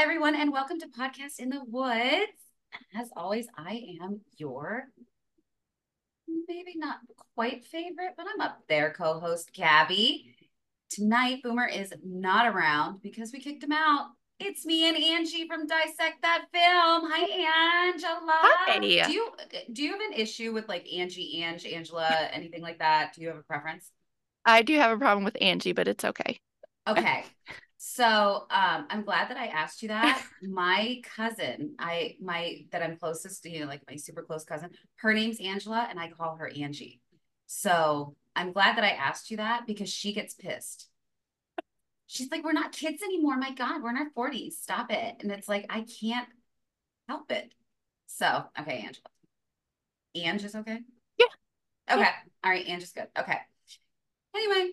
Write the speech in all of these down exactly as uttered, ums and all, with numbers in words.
everyone, and welcome to Podcast in the Woods. As always, I am your maybe not quite favorite, but I'm up there co-host Gabby. Tonight, Boomer is not around because we kicked him out. It's me and Angie from Dissect That Film. Hi, Angela. Hi. Do you do you have an issue with like Angie, Ange, Angela, anything like that? Do you have a preference? I do have a problem with Angie, but it's okay. Okay. So um, I'm glad that I asked you that. My cousin, I my that I'm closest to, you know, like my super close cousin, her name's Angela, and I call her Angie. So I'm glad that I asked you that because she gets pissed. She's like, "We're not kids anymore. My God, we're in our forties. Stop it." And it's like, I can't help it. So, okay, Angela. Ange is okay? Yeah, Okay. yeah. All right, Ange is good. Okay. Anyway.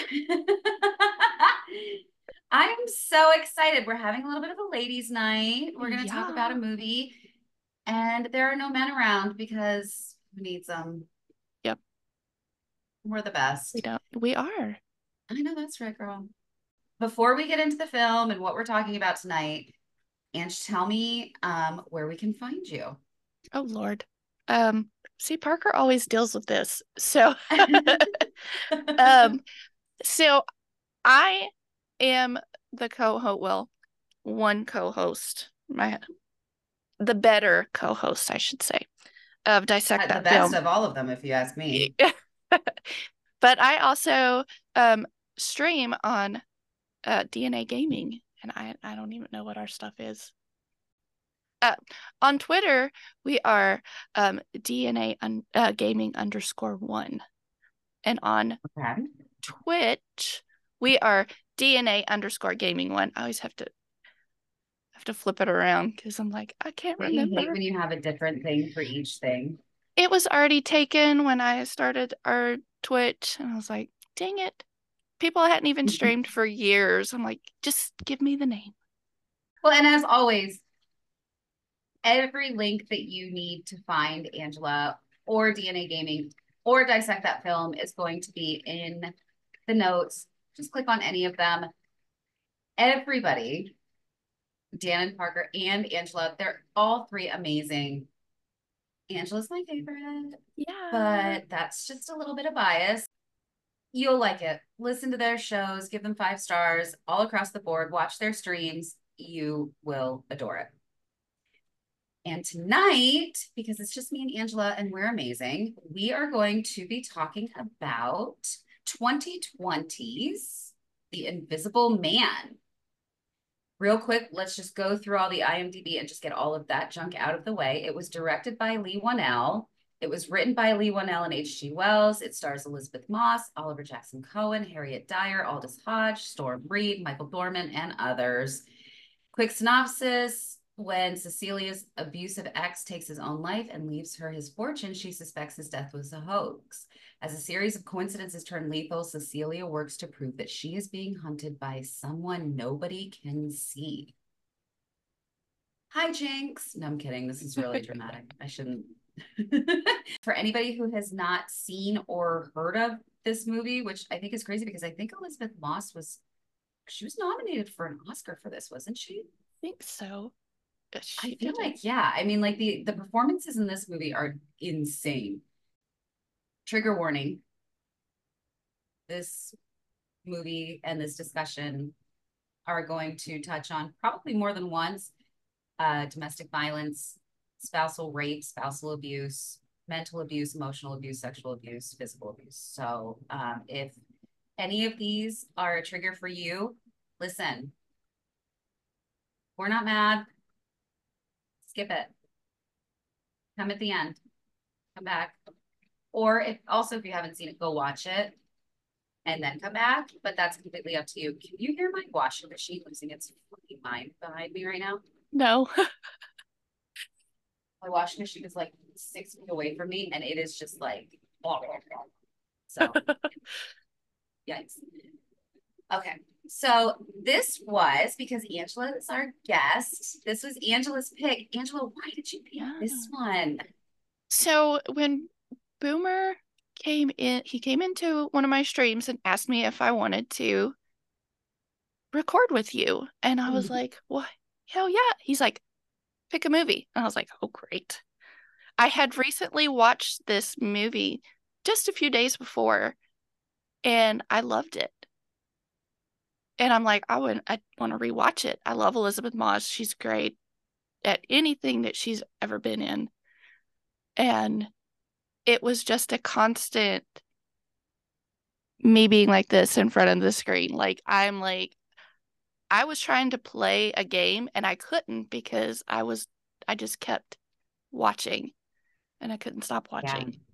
I'm so excited. We're having a little bit of a ladies' night. We're going to talk about a Yeah. movie, and there are no men around because who needs them? Yep. We're the We best. don't. We are. I know that's right, girl. Before we get into the film and what we're talking about tonight, Ange, tell me um, where we can find you. Oh Lord. Um, see, Parker always deals with this. So um, so I am the co-host, well, one co-host, my the better co-host, I should say, of Dissect The That best Film. of all of them, if you ask me. But I also um stream on uh D N A Gaming, and I I don't even know what our stuff is. Uh, on Twitter, we are um, D N A un- uh, gaming underscore one. And on Okay. Twitch, we are D N A underscore gaming one. I always have to have to flip it around because I'm like, I can't Don't you hate remember. when you have a different thing for each thing? It was already taken when I started our Twitch, and I was like, dang it. People hadn't even streamed for years. I'm like, just give me the name. Well, and as always, every link that you need to find Angela or D N A Gaming or Dissect That Film is going to be in the notes. Just click on any of them. Everybody, Dan and Parker and Angela, they're all three amazing. Angela's my favorite, Yeah. but that's just a little bit of bias. You'll like it. Listen to their shows, give them five stars all across the board, watch their streams. You will adore it. And tonight, because it's just me and Angela and we're amazing, we are going to be talking about twenty twenty's The Invisible Man. Real quick, let's just go through all the IMDb and just get all of that junk out of the way. It was directed by Leigh Whannell. It was written by Leigh Whannell and H G Wells. It stars Elizabeth Moss, Oliver Jackson Cohen, Harriet Dyer, Aldous Hodge, Storm Reed, Michael Dorman, and others. Quick synopsis. When Cecilia's abusive ex takes his own life and leaves her his fortune, she suspects his death was a hoax. As a series of coincidences turn lethal, Cecilia works to prove that she is being hunted by someone nobody can see. Hi, Jinx. No, I'm kidding. This is really dramatic. I shouldn't. For anybody who has not seen or heard of this movie, which I think is crazy because I think Elizabeth Moss was, she was nominated for an Oscar for this, wasn't she? I think so. I She feel didn't. like, yeah. I mean, like the the performances in this movie are insane. Trigger warning. This movie and this discussion are going to touch on probably more than once uh, domestic violence, spousal rape, spousal abuse, mental abuse, emotional abuse, sexual abuse, physical abuse. So um, if any of these are a trigger for you, listen, we're not mad. Skip it. Come at the end. Come back. Or if also if you haven't seen it, go watch it and then come back. But that's completely up to you. Can you hear my washing machine losing its fucking mind behind me right now? No. My washing machine is like six feet away from me, and it is just like blah, blah, blah. So yikes. Okay. So this was because Angela is our guest. This was Angela's pick. Angela, why did you pick Yeah. this one? So when Boomer came in, he came into one of my streams and asked me if I wanted to record with you. And I was like, what? hell yeah. He's like, pick a movie. And I was like, oh, great. I had recently watched this movie just a few days before, and I loved it. And I'm like, I would, I want to rewatch it. I love Elisabeth Moss. She's great at anything that she's ever been in. And it was just a constant me being like this in front of the screen. Like, I'm like, I was trying to play a game and I couldn't because I was, I just kept watching and I couldn't stop Yeah. watching.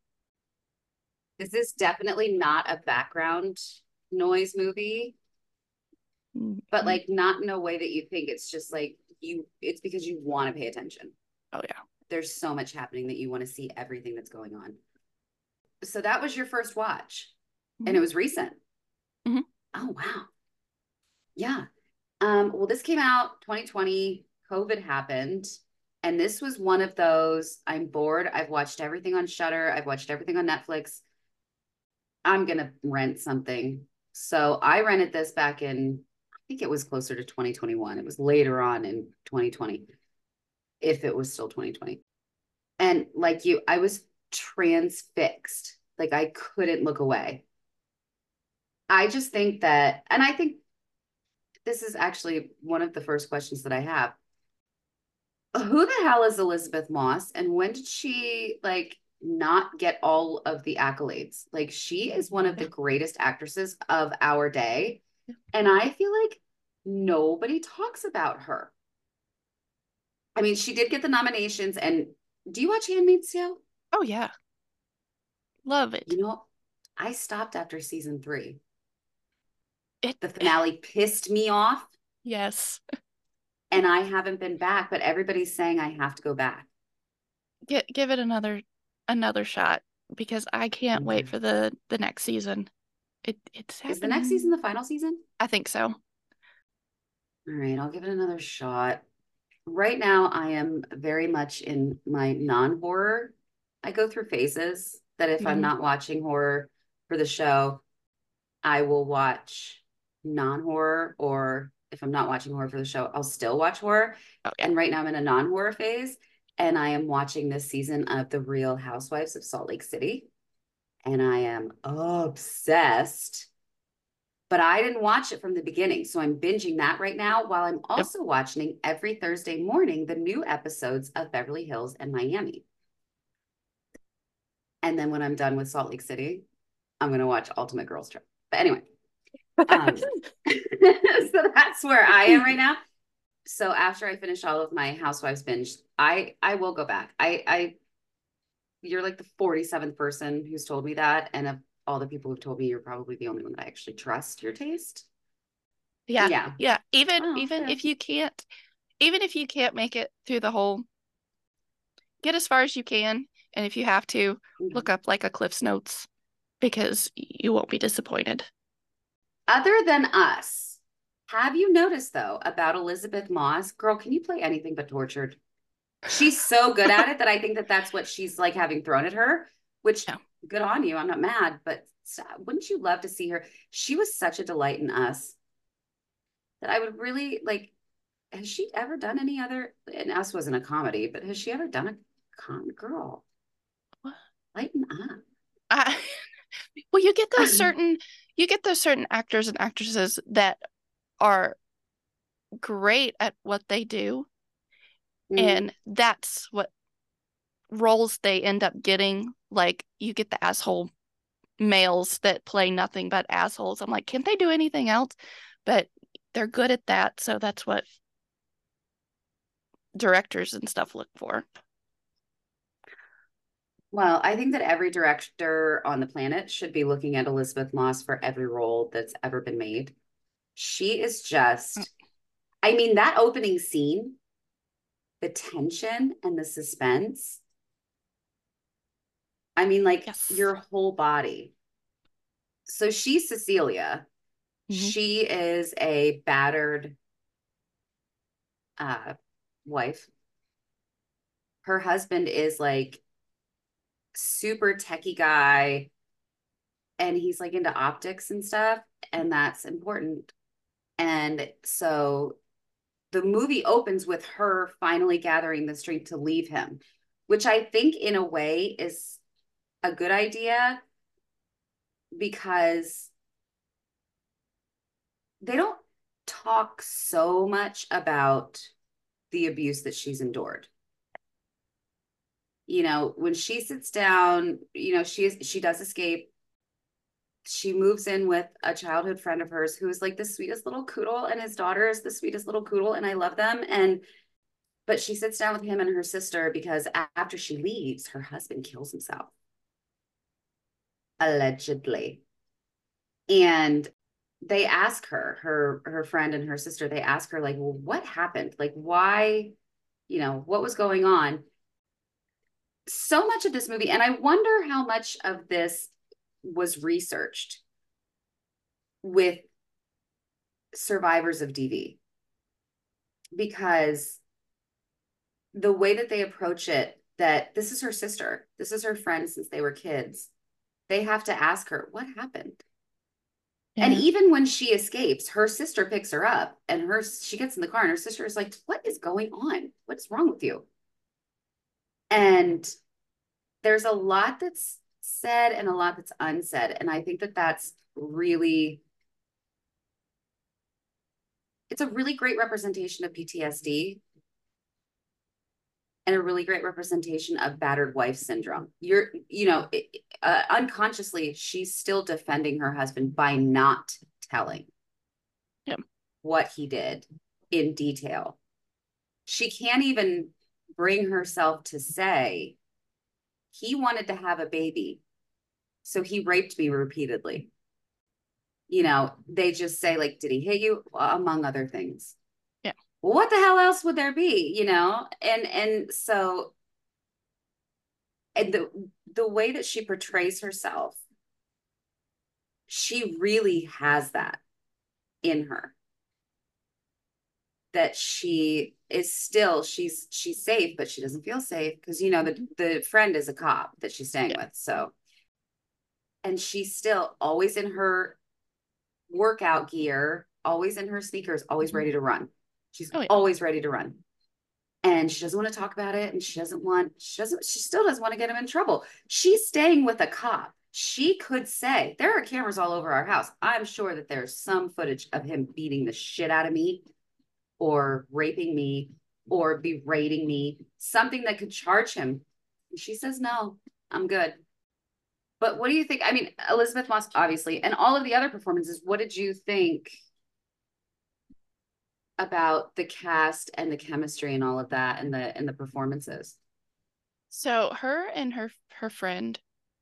This is definitely not a background noise movie, but Mm-hmm. like not in a way that you think. It's just like you, it's because you want to pay attention. Oh, yeah. There's so much happening that you want to see everything that's going on. So that was your first watch, Mm-hmm. and it was recent. Mm-hmm. Oh, wow. Yeah. Um, well, this came out twenty twenty, COVID happened, and this was one of those, I'm bored. I've watched everything on Shudder. I've watched everything on Netflix. I'm gonna rent something. So I rented this back in, I think it was closer to twenty twenty-one. It was later on in twenty twenty, if it was still twenty twenty. And like you, I was transfixed. Like I couldn't look away. I just think that, and I think this is actually one of the first questions that I have. Who the hell is Elisabeth Moss, and when did she like not get all of the accolades? Like she is one of the Yeah. greatest actresses of our day, and I feel like nobody talks about her. I mean, she did get the nominations, and do you watch Handmaid's Tale? Oh, yeah. Love it. You know, I stopped after season three. It, The finale pissed me off, yes. and I haven't been back, but everybody's saying I have to go back. Get, give it another another shot because I can't wait Okay. for the the next season. It it's Is the next season happening. the final season? I think so. All right, I'll give it another shot. Right now, I am very much in my non-horror. I go through phases that if I'm Mhm. not watching horror for the show, I will watch non-horror, or if I'm not watching horror for the show, I'll still watch horror. Oh, yeah. And right now I'm in a non-horror phase, and I am watching this season of The Real Housewives of Salt Lake City, and I am obsessed. But I didn't watch it from the beginning, so I'm binging that right now while I'm Yep. also watching every Thursday morning the new episodes of Beverly Hills and Miami. And then when I'm done with Salt Lake City, I'm going to watch Ultimate Girls Trip. But anyway, um, so that's where I am right now. So after I finish all of my Housewives binge, I I will go back. I I you're like the forty-seventh person who's told me that, and of all the people who've told me, you're probably the only one that I actually trust your taste. Yeah. Yeah. Yeah. Even Oh, even fair. if you can't even if you can't make it through the whole, get as far as you can, and if you have to, look up like a Cliff's Notes because you won't be disappointed. Other than Us, have you noticed though about Elisabeth Moss? Girl, can you play anything but Tortured? She's so good at it that I think that that's what she's like having thrown at her, which Yeah. good on you. I'm not mad, but wouldn't you love to see her? She was such a delight in Us that I would really like. Has she ever done any other? And Us wasn't a comedy, but has she ever done a con? Girl, lighten up. I, well, you get those certain you get those certain actors and actresses that are great at what they do, Mm. and that's what roles they end up getting. Like you get the asshole males that play nothing but assholes. I'm like, can't they do anything else? But they're good at that, so that's what directors and stuff look for. Well, I think that every director on the planet should be looking at Elisabeth Moss for every role that's ever been made. She is just, I mean, that opening scene, the tension and the suspense, I mean, like Yes. your whole body. So she's Cecilia. Mm-hmm. She is a battered uh, wife. Her husband is like super techie guy, and he's like into optics and stuff, and that's important. And so the movie opens with her finally gathering the strength to leave him, which I think in a way is a good idea because they don't talk so much about the abuse that she's endured. You know, when she sits down, you know, she is, she does escape. She moves in with a childhood friend of hers who is like the sweetest little poodle, and his daughter is the sweetest little poodle, and I love them. And but she sits down with him and her sister because after she leaves, her husband kills himself, allegedly. And they ask her, her her friend and her sister, they ask her, like, well, what happened? Like, why, you know, what was going on? So much of this movie, and I wonder how much of this was researched with survivors of D V, because the way that they approach it, that this is her sister, this is her friend since they were kids, they have to ask her, what happened? Yeah. And even when she escapes, her sister picks her up, and her she gets in the car, and her sister is like, what is going on? What's wrong with you? And there's a lot that's said and a lot that's unsaid. And I think that that's really, it's a really great representation of P T S D and a really great representation of battered wife syndrome. You're, you know, uh, unconsciously, she's still defending her husband by not telling him what he did in detail. She can't even bring herself to say, he wanted to have a baby, so he raped me repeatedly. You know, they just say, like, did he hit you? Among other things. Yeah. Well, what the hell else would there be? You know, and and so, and the the way that she portrays herself, she really has that in her. That she is still, she's she's safe, but she doesn't feel safe because, you know, the the friend is a cop that she's staying yeah. with. So, and she's still always in her workout gear, always in her sneakers, always ready to run. She's oh, yeah. always ready to run. And she doesn't want to talk about it. And she doesn't want, she doesn't, she still doesn't want to get him in trouble. She's staying with a cop. She could say, there are cameras all over our house. I'm sure that there's some footage of him beating the shit out of me or raping me or berating me, something that could charge him. And she says, no, I'm good. But what do you think? I mean, Elisabeth Moss, obviously, and all of the other performances, what did you think about the cast and the chemistry and all of that and the and the performances? So her and her her friend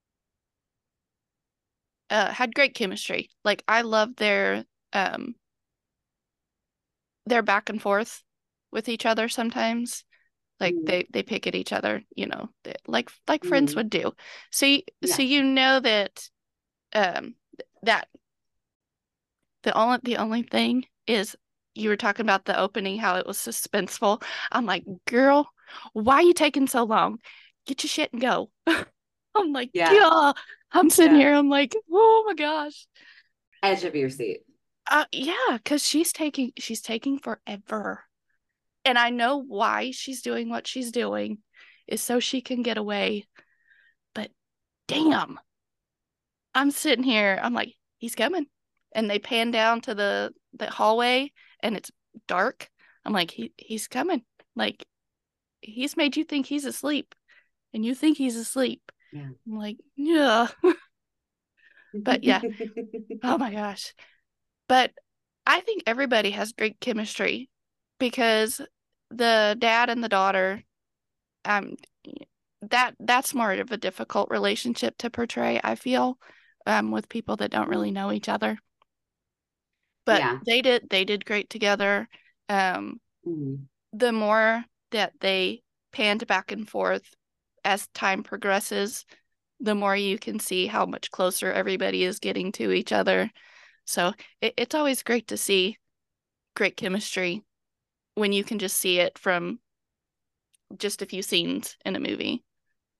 uh, had great chemistry. Like, I love their um their back and forth with each other sometimes. Like mm. they they pick at each other, you know, they, like like mm. friends would do. So you, yeah. so you know that um that the only the only thing is, you were talking about the opening, how it was suspenseful. I'm like, girl, why are you taking so long? Get your shit and go. I'm like, yeah. yeah. I'm sitting yeah. here. I'm like, oh my gosh. Edge of your seat. Uh, yeah, because she's taking she's taking forever. And I know why she's doing what she's doing is so she can get away. But damn, I'm sitting here. I'm like, he's coming. And they pan down to the, the hallway and it's dark. I'm like, he he's coming. Like, he's made you think he's asleep and you think he's asleep. Yeah. I'm like, yeah. But yeah. Oh my gosh. But I think everybody has great chemistry because the dad and the daughter, um, that that's more of a difficult relationship to portray, I feel, um, with people that don't really know each other. But yeah. they did they did great together. Um, mm-hmm. The more that they panned back and forth as time progresses, the more you can see how much closer everybody is getting to each other. So it, it's always great to see great chemistry when you can just see it from just a few scenes in a movie.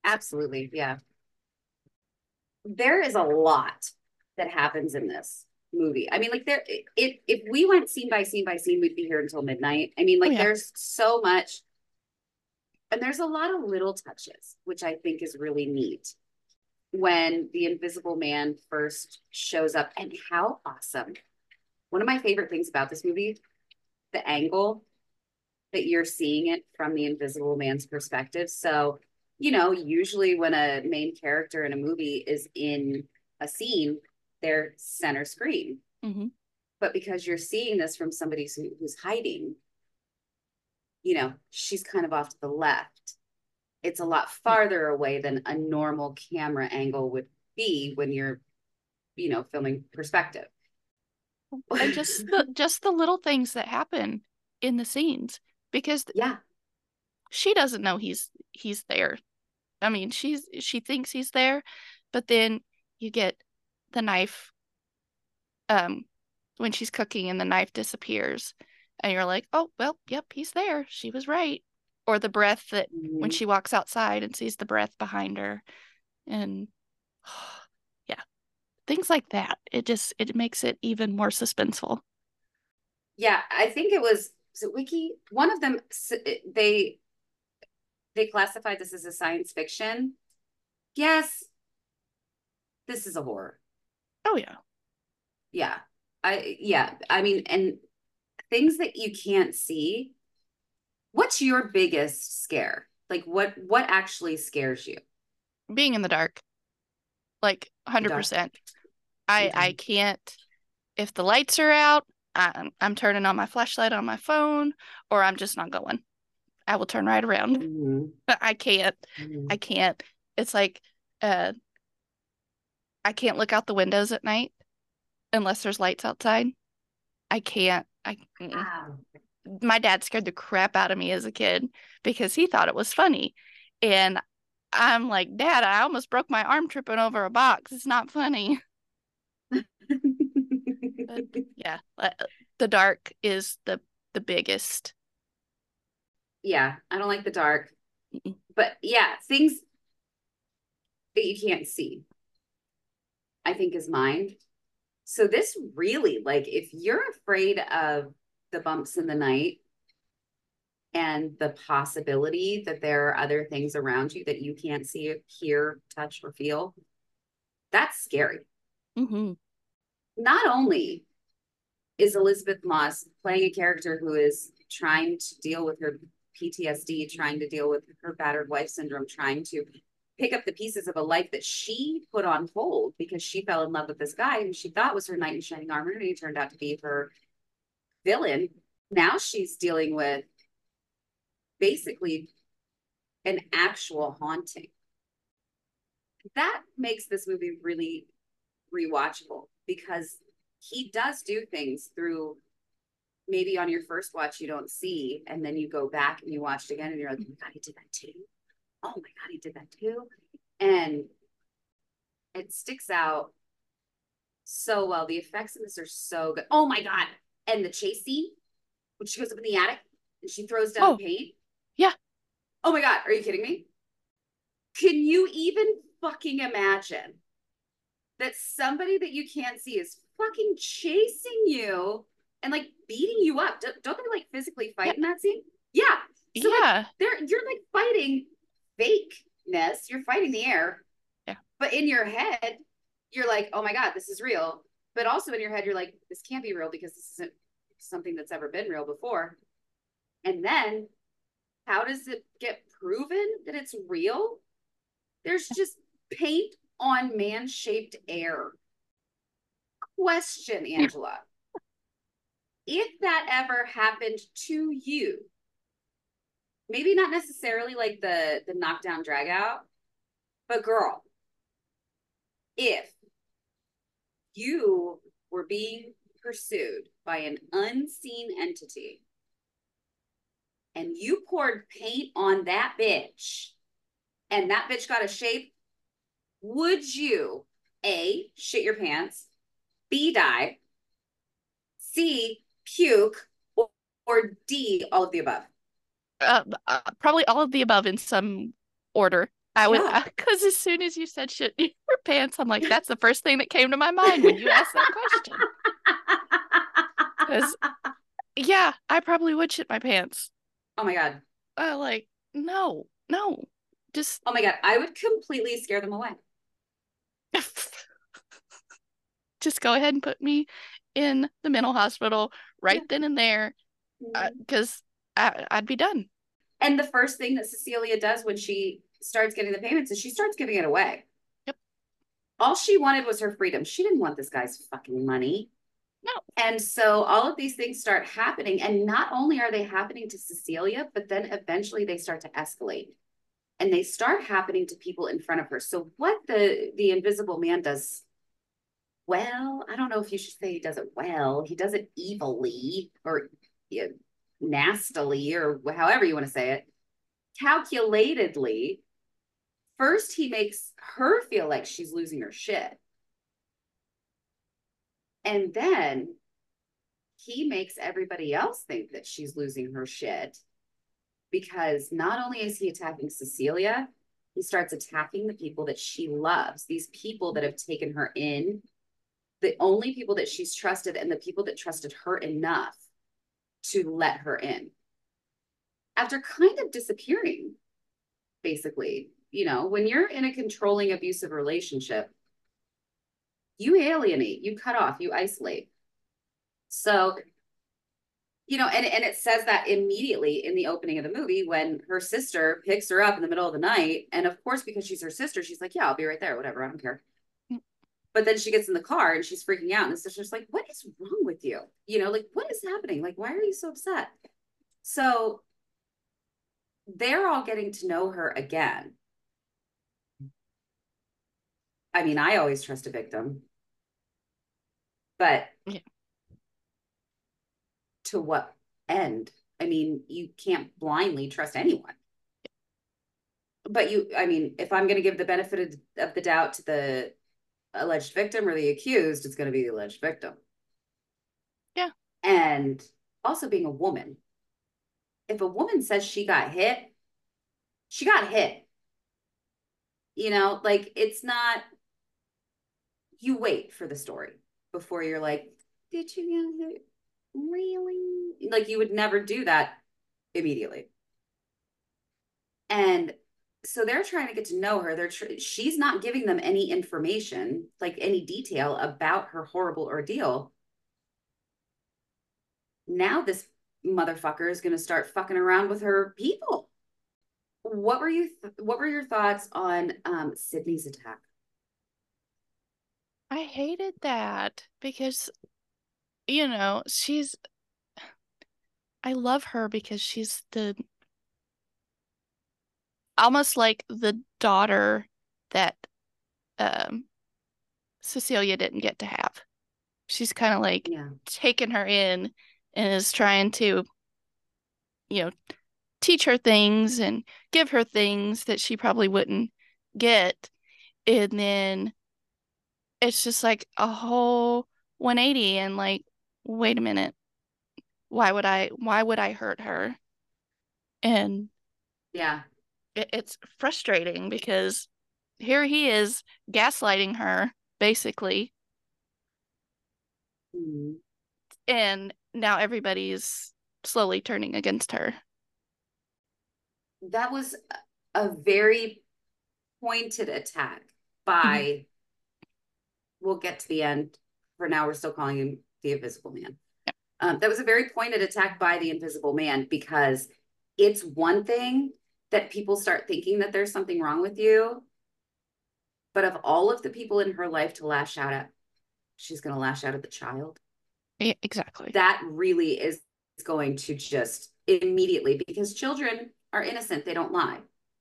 Absolutely, yeah. There is a lot that happens in this movie. I mean, like there, it if we went scene by scene by scene, we'd be here until midnight. I mean, Oh like yeah. there's so much, and there's a lot of little touches, which I think is really neat. When the Invisible Man first shows up, and how awesome. One of my favorite things about this movie, the angle that you're seeing it from the Invisible Man's perspective. So, you know, usually when a main character in a movie is in a scene, they're center screen. Mm-hmm. But because you're seeing this from somebody who, who's hiding, you know, she's kind of off to the left. It's a lot farther away than a normal camera angle would be when you're, you know, filming perspective. And just the just the little things that happen in the scenes, because yeah, she doesn't know he's he's there. I mean, she's she thinks he's there, but then you get the knife um when she's cooking and the knife disappears and you're like, "Oh, well, yep, he's there. She was right." Or the breath that mm-hmm. when she walks outside and sees the breath behind her, and yeah, things like that. It just it makes it even more suspenseful. Yeah, I think it was so Wiki. One of them they they classified this as a science fiction. Yes, this is a horror. Oh yeah. Yeah. I yeah, I mean, and things that you can't see. What's your biggest scare? Like what what actually scares you? Being in the dark. Like The one hundred percent. dark. I Okay. I can't, if the lights are out, I'm I'm turning on my flashlight on my phone, or I'm just not going. I will turn right around. Mm-hmm. I can't. Mm-hmm. I can't. It's like uh I can't look out the windows at night unless there's lights outside. I can't. I Wow. My dad scared the crap out of me as a kid because he thought it was funny. And I'm like, "Dad, I almost broke my arm tripping over a box. It's not funny." But yeah, uh, the dark is the the biggest. Yeah, I don't like the dark. Mm-mm. But yeah, things that you can't see, I think is mine. So this really, like, if you're afraid of the bumps in the night and the possibility that there are other things around you that you can't see, hear, touch, or feel, that's scary. Mm-hmm. Not only is Elizabeth Moss playing a character who is trying to deal with her P T S D, trying to deal with her battered wife syndrome, trying to pick up the pieces of a life that she put on hold because she fell in love with this guy who she thought was her knight in shining armor, and he turned out to be her villain. Now she's dealing with basically an actual haunting. That makes this movie really rewatchable because he does do things through maybe on your first watch you don't see, and then you go back and you watch it again and you're like, oh my God, he did that too. Oh my God, he did that too. And it sticks out so well. The effects in this are so good. Oh my God. And the chase scene, when she goes up in the attic and she throws down Oh, the paint. yeah. Oh my God, are you kidding me? Can you even fucking imagine that somebody that you can't see is fucking chasing you and like beating you up? Don't, don't they like physically fight Yeah. in that scene? Yeah. So Yeah. like they're you're like fighting fakeness. You're fighting the air. Yeah. But in your head, you're like, oh my God, this is real. But also in your head, you're like, this can't be real because this isn't something that's ever been real before. And then how does it get proven that it's real? There's just paint on man-shaped air. Question, Angela. If that ever happened to you, maybe not necessarily like the, the knockdown drag out, but girl, if you were being pursued by an unseen entity and you poured paint on that bitch and that bitch got a shape, would you A, shit your pants, B, die, C, puke, or, or D, all of the above? Uh, uh, probably all of the above in some order. I would, Yeah. because as soon as you said shit in your pants, I'm like, that's the first thing that came to my mind when you asked that question. Because, yeah, I probably would shit my pants. Oh my God. Uh, like, no, no, just Oh my God. I would completely scare them away. just go ahead and put me in the mental hospital right Yeah. then and there, because uh, I'd be done. And the first thing that Cecilia does when she starts getting the payments is she starts giving it away. Yep. All she wanted was her freedom. She didn't want this guy's fucking money. No. And so all of these things start happening. And not only are they happening to Cecilia, but then eventually they start to escalate and they start happening to people in front of her. So what the the Invisible Man does well, I don't know if you should say he does it well. He does it evilly or yeah, nastily or however you want to say it, calculatedly. First, he makes her feel like she's losing her shit. And then he makes everybody else think that she's losing her shit because not only is he attacking Cecilia, he starts attacking the people that she loves, these people that have taken her in, the only people that she's trusted and the people that trusted her enough to let her in. After kind of disappearing, basically, you know, when you're in a controlling, abusive relationship, you alienate, you cut off, you isolate. So, you know, and, and it says that immediately in the opening of the movie when her sister picks her up in the middle of the night. And of course, because she's her sister, she's like, yeah, I'll be right there, whatever, I don't care. But then she gets in the car and she's freaking out. And the sister's like, what is wrong with you? You know, like, what is happening? Like, why are you so upset? So they're all getting to know her again. I mean, I always trust a victim, but Yeah. to what end? I mean, you can't blindly trust anyone. But you, I mean, if I'm going to give the benefit of, of the doubt to the alleged victim or the accused, it's going to be the alleged victim. Yeah. And also being a woman. If a woman says she got hit, she got hit. You know, like it's not, you wait for the story before you're like, did you get hit? Really? Like you would never do that immediately. And so they're trying to get to know her. They're tr- she's not giving them any information, like any detail about her horrible ordeal. Now this motherfucker is going to start fucking around with her people. What were you? Th- what were your thoughts on um, Sydney's attack? I hated that because, you know, she's, I love her because she's the, almost like the daughter that um, Cecilia didn't get to have. She's kind of like Yeah, taken her in and is trying to, you know, teach her things and give her things that she probably wouldn't get. And then it's just like a whole one eighty and like, wait a minute, why would I why would I hurt her? And yeah, it, it's frustrating because here he is gaslighting her basically, mm. and now everybody's slowly turning against her. That was a very pointed attack Mhm. by. We'll get to the end. For now, we're still calling him the Invisible Man. Um, that was a very pointed attack by the Invisible Man because it's one thing that people start thinking that there's something wrong with you, but of all of the people in her life to lash out at, she's going to lash out at the child. Yeah, exactly. That really is going to just immediately, because children are innocent, they don't lie.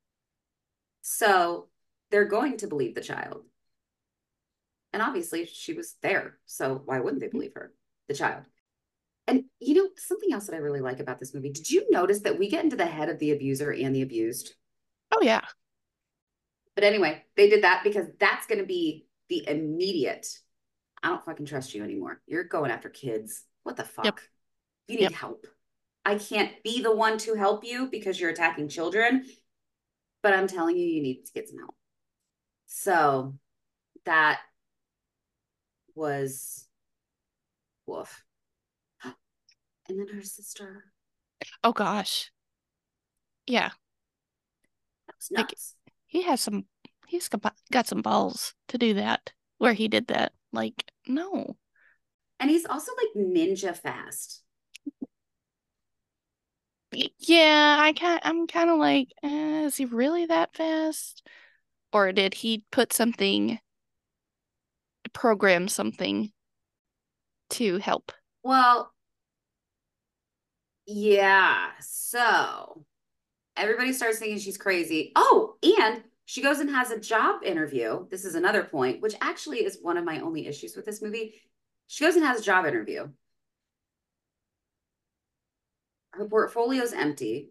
So they're going to believe the child. And obviously, she was there. So why wouldn't they believe her? The child. And you know, something else that I really like about this movie, did you notice that we get into the head of the abuser and the abused? Oh yeah. But anyway, they did that because that's going to be the immediate, I don't fucking trust you anymore. You're going after kids. What the Yep. fuck? You need Yep. help. I can't be the one to help you because you're attacking children, but I'm telling you, you need to get some help. So that was woof. And then her sister. Oh gosh. Yeah. That was Like nuts. he has some he's got got some balls to do that where he did that. Like, no. And he's also like ninja fast. Yeah, I can't I'm kind of like, eh, is he really that fast? Or did he put something, program something to help? Well, yeah. So everybody starts thinking she's crazy. Oh, and she goes and has a job interview. This is another point, which actually is one of my only issues with this movie. She goes and has a job interview. Her portfolio's empty.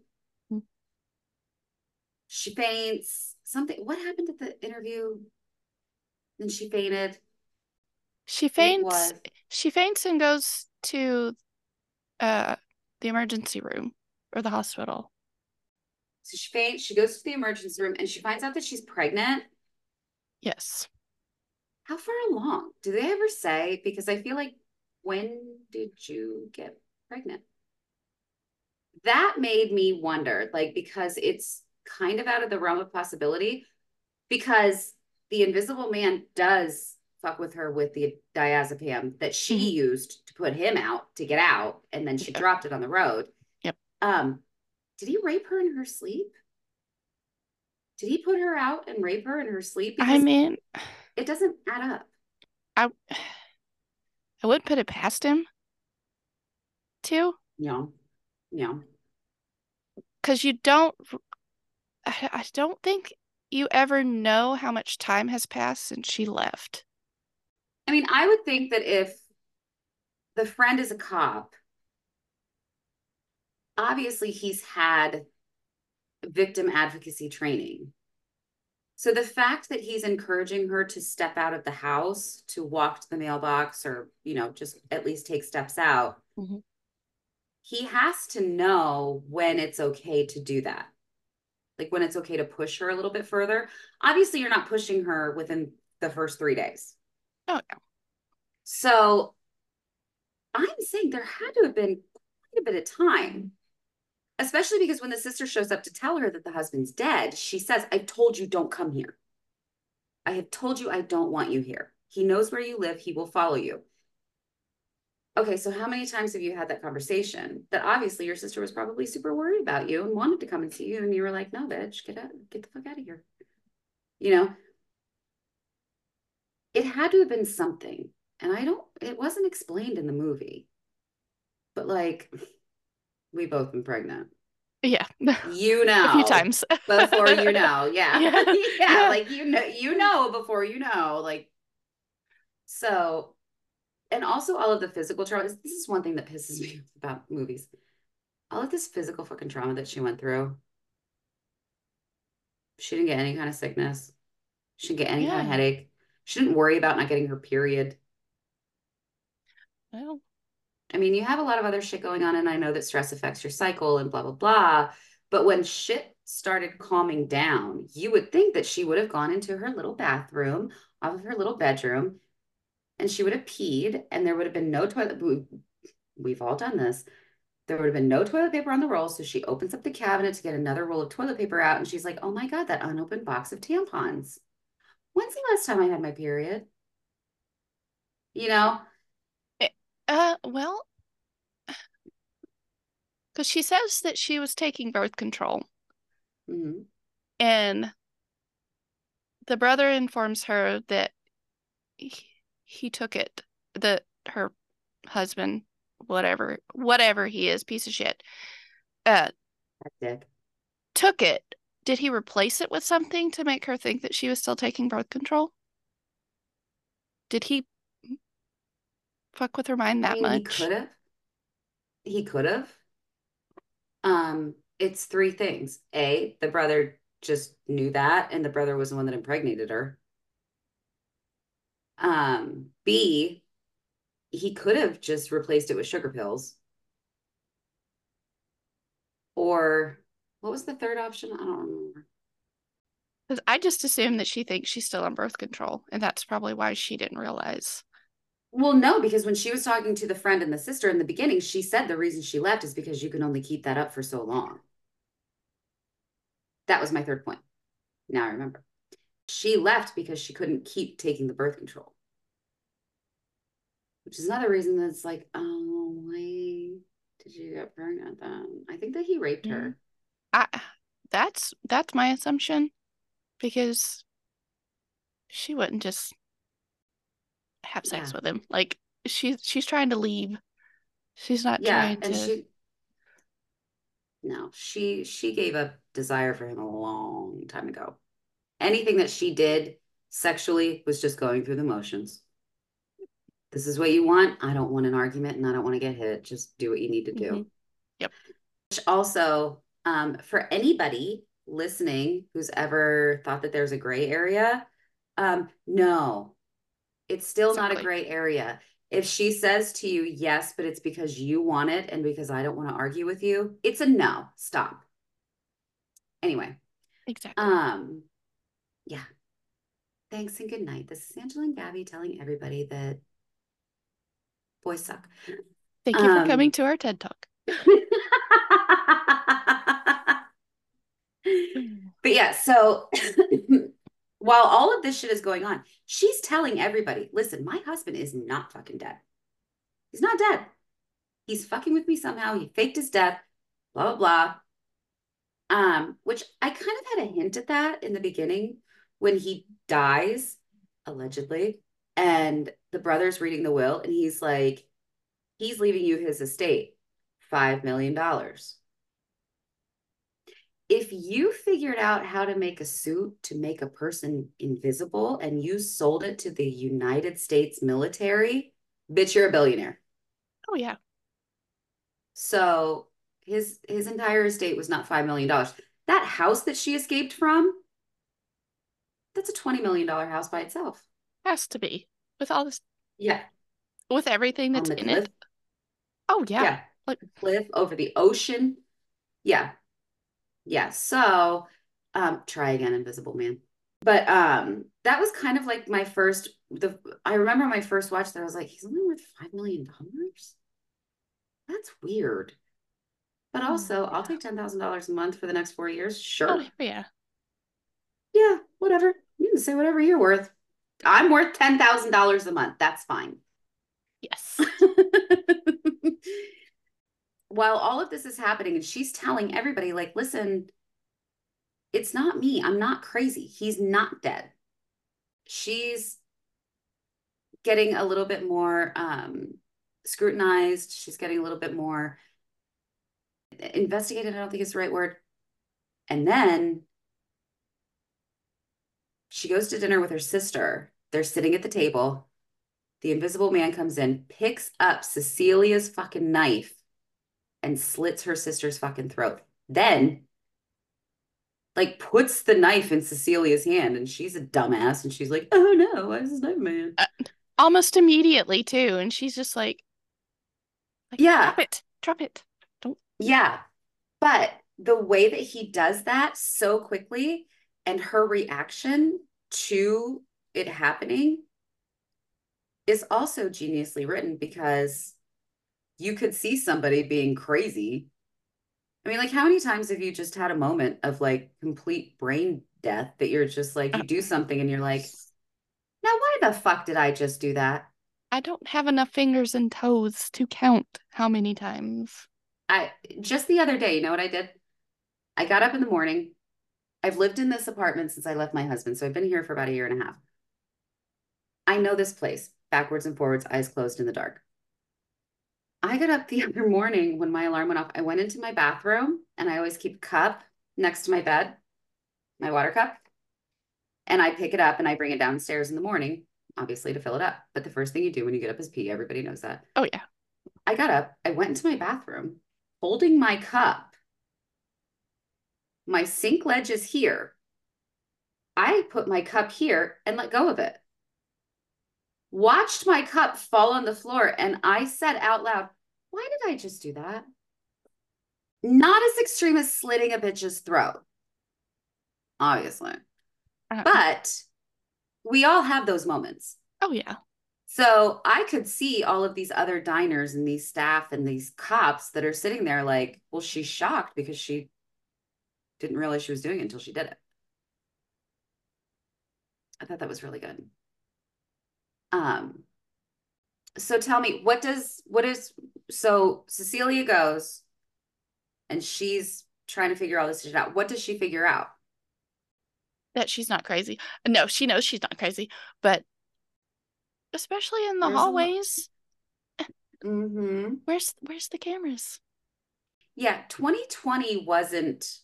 She faints. Something. What happened at the interview? Then she fainted. She It faints was. she faints and goes to uh the emergency room or the hospital. So she faints. She goes to the emergency room and she finds out that she's pregnant. Yes. How far along? Do they ever say? Because I feel like, when did you get pregnant? That made me wonder, like, because it's kind of out of the realm of possibility, because the Invisible Man does fuck with her with the diazepam that she Hmm. used to put him out to get out, and then she Yeah. dropped it on the road. Yep. Um, did he rape her in her sleep? Did he put her out and rape her in her sleep? I Because mean, it doesn't add up. I I would put it past him too, No, no. because you don't I, I don't think you ever know how much time has passed since she left. I mean, I would think that if the friend is a cop, obviously he's had victim advocacy training. So the fact that he's encouraging her to step out of the house, to walk to the mailbox, or, you know, just at least take steps out, Mm-hmm. he has to know when it's okay to do that. Like when it's okay to push her a little bit further. Obviously, you're not pushing her within the first three days. Oh yeah. So I'm saying there had to have been quite a bit of time, especially because when the sister shows up to tell her that the husband's dead, she says, "I've told you don't come here. I have told you I don't want you here. He knows where you live. He will follow you." Okay, so how many times have you had that conversation that obviously your sister was probably super worried about you and wanted to come and see you, and you were like, "No, bitch, get out, get the fuck out of here." You know, it had to have been something. And I don't, it wasn't explained in the movie, but like, we both been pregnant. Yeah. You A few know, times. before you know. Yeah. Yeah. Yeah. Yeah. Like, you know, you know, before you know. Like, so, and also all of the physical trauma. This is one thing that pisses me off about movies. All of this physical fucking trauma that she went through. She didn't get any kind of sickness. She didn't get any kind of Yeah. headache. She didn't worry about not getting her period. Well, I mean, you have a lot of other shit going on, and I know that stress affects your cycle and blah, blah, blah. But when shit started calming down, you would think that she would have gone into her little bathroom off of her little bedroom, and she would have peed, and there would have been no toilet. We've all done this. There would have been no toilet paper on the roll. So she opens up the cabinet to get another roll of toilet paper out, and she's like, "Oh my God, that unopened box of tampons. When's the last time I had my period?" You know? it, uh, well, because she says that she was taking birth control, Mhm. and the brother informs her that he, he took it, that her husband, whatever, whatever he is, piece of shit, uh, That dick. took it. Did he replace it with something to make her think that she was still taking birth control? Did he fuck with her mind I that mean, he much? could have. He could have. Um, it's three things. A, the brother just knew that, and the brother was the one that impregnated her. Um, B, he could have just replaced it with sugar pills. Or what was the third option? I don't remember. Because I just assume that she thinks she's still on birth control, and that's probably why she didn't realize. Well, no, because when she was talking to the friend and the sister in the beginning, she said the reason she left is because you can only keep that up for so long. That was my third point. Now I remember. She left because she couldn't keep taking the birth control, which is another reason that's like, oh, why did you get pregnant then? I think that he raped Yeah. her. I that's that's my assumption because she wouldn't just have sex Yeah. with him. Like she's she's trying to leave. She's not Yeah. trying And to. she, no, she, she gave up desire for him a long time ago. Anything that she did sexually was just going through the motions. This is what you want. I don't want an argument and I don't want to get hit. Just do what you need to Mm-hmm. do. Yep. Which also, um, for anybody listening who's ever thought that there's a gray area, um, no, it's still not a Exactly. gray area. If she says to you, yes, but it's because you want it and because I don't want to argue with you, it's a no. Stop. Anyway, Exactly. um, yeah. Thanks and good night. This is Angela and Gabby telling everybody that boys suck. Thank you for coming Um, to our TED Talk. but yeah, so while all of this shit is going on, she's telling everybody, listen, my husband is not fucking dead. He's not dead. He's fucking with me somehow. He faked his death, blah, blah, blah. Um, which I kind of had a hint at that in the beginning when he dies, allegedly, and the brother's reading the will, and he's like, he's leaving you his estate, five million dollars. If you figured out how to make a suit to make a person invisible and you sold it to the United States military, bitch, you're a billionaire. Oh yeah. So his his entire estate was not five million dollars. That house that she escaped from, that's a twenty million dollar house by itself. Has to be. With all this Yeah, with everything on that's the in cliff. it. Oh yeah. Yeah, Like cliff over the ocean. Yeah, yeah. So, um, try again, Invisible Man. But um, that was kind of like my first. The I remember my first watch that I was like, he's only worth five million dollars. That's weird. But oh also, I'll yeah. take ten thousand dollars a month for the next four years. Oh Sure. yeah. Yeah, whatever. You can say whatever you're worth. I'm worth ten thousand dollars a month. That's fine. Yes. While all of this is happening, and she's telling everybody, like, listen, it's not me. I'm not crazy. He's not dead. She's getting a little bit more um, scrutinized. She's getting a little bit more investigated. I don't think it's the right word. And then she goes to dinner with her sister. They're sitting at the table. The invisible man comes in, picks up Cecilia's fucking knife, and slits her sister's fucking throat. Then, like, puts the knife in Cecilia's hand, and she's a dumbass, and she's like, "Oh no, why is this knife man?" Uh, almost immediately too. And she's just like, like, Yeah, drop it. Drop it. Don't yeah. But the way that he does that so quickly, and her reaction to it happening is also geniusly written because you could see somebody being crazy. I mean, like, how many times have you just had a moment of like complete brain death that you're just like, uh, you do something and you're like, now why the fuck did I just do that? I don't have enough fingers and toes to count how many times. I just the other day, you know what I did? I got up in the morning. I've lived in this apartment since I left my husband, so I've been here for about a year and a half. I know this place backwards and forwards, eyes closed in the dark. I got up the other morning when my alarm went off. I went into my bathroom and I always keep a cup next to my bed, my water cup, and I pick it up and I bring it downstairs in the morning, obviously to fill it up. But the first thing you do when you get up is pee. Everybody knows that. Oh yeah. I got up, I went into my bathroom, holding my cup. My sink ledge is here. I put my cup here and let go of it. Watched my cup fall on the floor, and I said out loud, why did I just do that? Not as extreme as slitting a bitch's throat, obviously. Uh, But we all have those moments. oh yeah. So I could see all of these other diners and these staff and these cops that are sitting there like, well, she's shocked because she didn't realize she was doing it until she did it. I thought that was really good. Um, so tell me, what does what is so Cecilia goes and she's trying to figure all this shit out. What does she figure out? That she's not crazy. No, she knows she's not crazy, but especially in the There's a lot. hallways, Mm-hmm. where's where's the cameras? Yeah, twenty twenty wasn't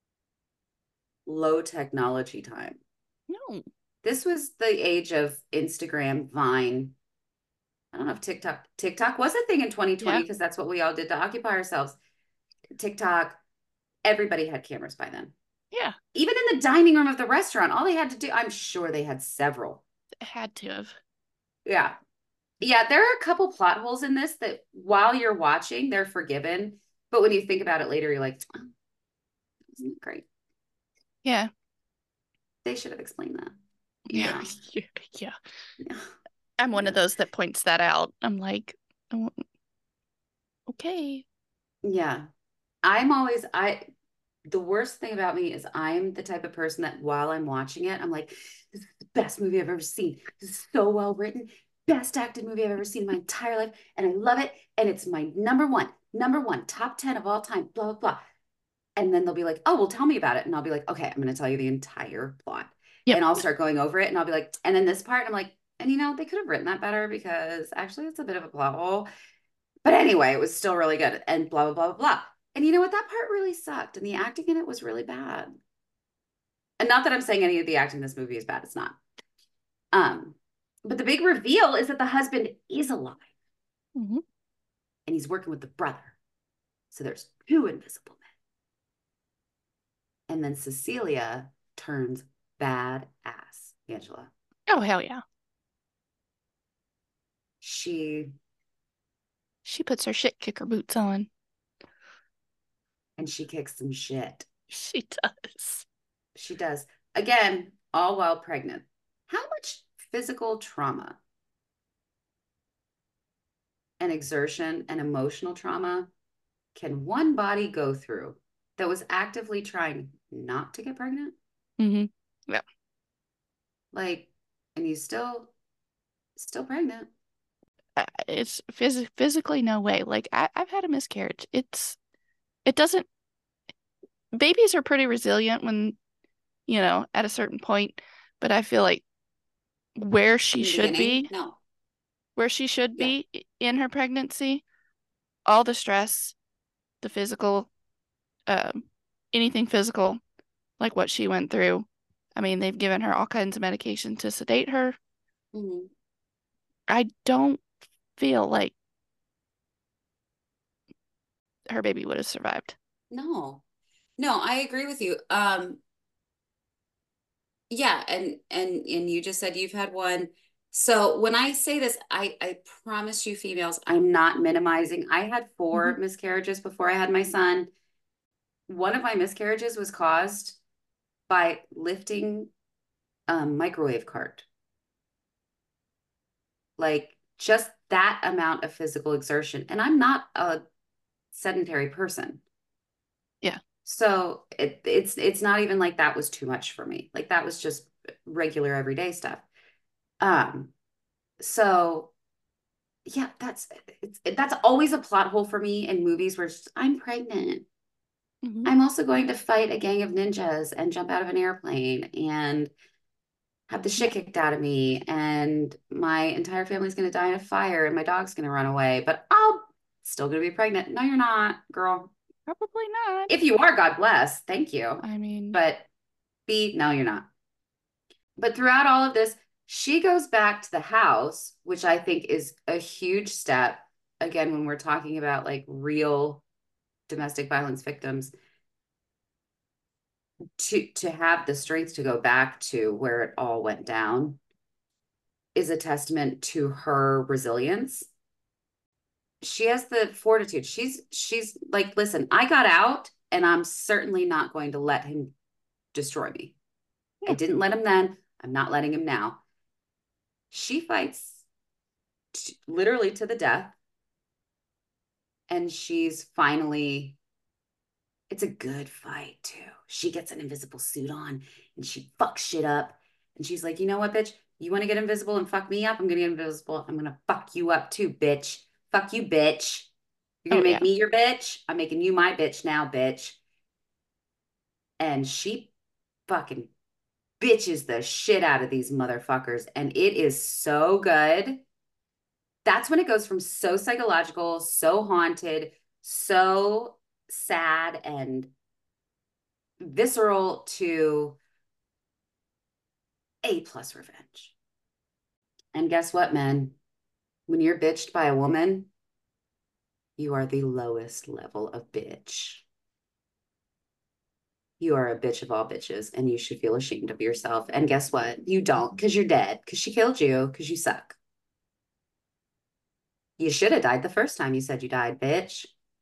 low technology time. No. This was the age of Instagram, Vine. I don't know if TikTok TikTok was a thing in twenty twenty Yeah. because that's what we all did to occupy ourselves. TikTok, everybody had cameras by then. Yeah. Even in the dining room of the restaurant, all they had to do, I'm sure they had several. It had to have. Yeah. Yeah, there are a couple plot holes in this that while you're watching, they're forgiven. But when you think about it later, you're like, oh, isn't it great? Yeah. They should have explained that. Yeah. Yeah. Yeah. Yeah. I'm one Yeah. of those that points that out. I'm like, oh, okay. Yeah. I'm always, I, the worst thing about me is I'm the type of person that while I'm watching it, I'm like, this is the best movie I've ever seen. This is so well written, best acted movie I've ever seen in my entire life. And I love it. And it's my number one, number one, top ten of all time, blah, blah, blah. And then they'll be like, oh, well, tell me about it. And I'll be like, okay, I'm going to tell you the entire plot. Yep. And I'll start going over it and I'll be like, and then this part, I'm like, and you know, they could have written that better because actually it's a bit of a plot hole. But anyway, it was still really good and blah, blah, blah, blah, blah. And you know what? That part really sucked. And the acting in it was really bad. And not that I'm saying any of the acting in this movie is bad. It's not. Um, but the big reveal is that the husband is alive. Mm-hmm. And he's working with the brother. So there's two invisible men. And then Cecilia turns badass, Angela. Oh, hell yeah. She She puts her shit kicker boots on. and she kicks some shit. She does. She does. Again, all while pregnant. How much physical trauma and exertion and emotional trauma can one body go through that was actively trying not to get pregnant? Mm-hmm. Yeah. Like, and you still, still pregnant. It's phys- physically no way. Like I- I've had a miscarriage. It's it doesn't. Babies are pretty resilient when you know at a certain point, but I feel like where she In the should beginning, be, no. where she should Yeah. be in her pregnancy, all the stress, the physical, um, anything physical, like what she went through. I mean, they've given her all kinds of medication to sedate her. Mm-hmm. I don't feel like her baby would have survived. No, no, I agree with you. Um, yeah, and and and you just said you've had one. So when I say this, I I promise you, females, I'm not minimizing. I had four Mm-hmm. miscarriages before I had my son. One of my miscarriages was caused by lifting a microwave cart. Like just that amount of physical exertion. And I'm not a sedentary person. Yeah. So it, it's it's not even like that was too much for me. Like that was just regular everyday stuff. Um, so yeah, that's it's that's always a plot hole for me in movies where it's just, I'm pregnant. Mm-hmm. I'm also going to fight a gang of ninjas and jump out of an airplane and have the shit kicked out of me, and my entire family's going to die in a fire, and my dog's going to run away, but I'll still going to be pregnant. No, you're not, girl. Probably not. If you are, God bless. Thank you. I mean, But B, no, you're not. But throughout all of this, she goes back to the house, which I think is a huge step. Again, when we're talking about like real domestic violence victims, to to have the strength to go back to where it all went down is a testament to her resilience. She has the fortitude. She's she's like, listen, I got out and I'm certainly not going to let him destroy me. I yeah. didn't let him then. I'm not letting him now. She fights t- literally to the death. And she's finally, it's a good fight too. She gets an invisible suit on and she fucks shit up. And she's like, you know what, bitch? You want to get invisible and fuck me up? I'm going to get invisible. I'm going to fuck you up too, bitch. Fuck you, bitch. You're going Oh to make yeah. me your bitch. I'm making you my bitch now, bitch. And she fucking bitches the shit out of these motherfuckers. And it is so good. That's when it goes from so psychological, so haunted, so sad and visceral to A plus revenge. And guess what, men? When you're bitched by a woman, you are the lowest level of bitch. You are a bitch of all bitches, and you should feel ashamed of yourself. And guess what? You don't, because you're dead, because she killed you, because you suck. You should have died the first time you said you died, bitch.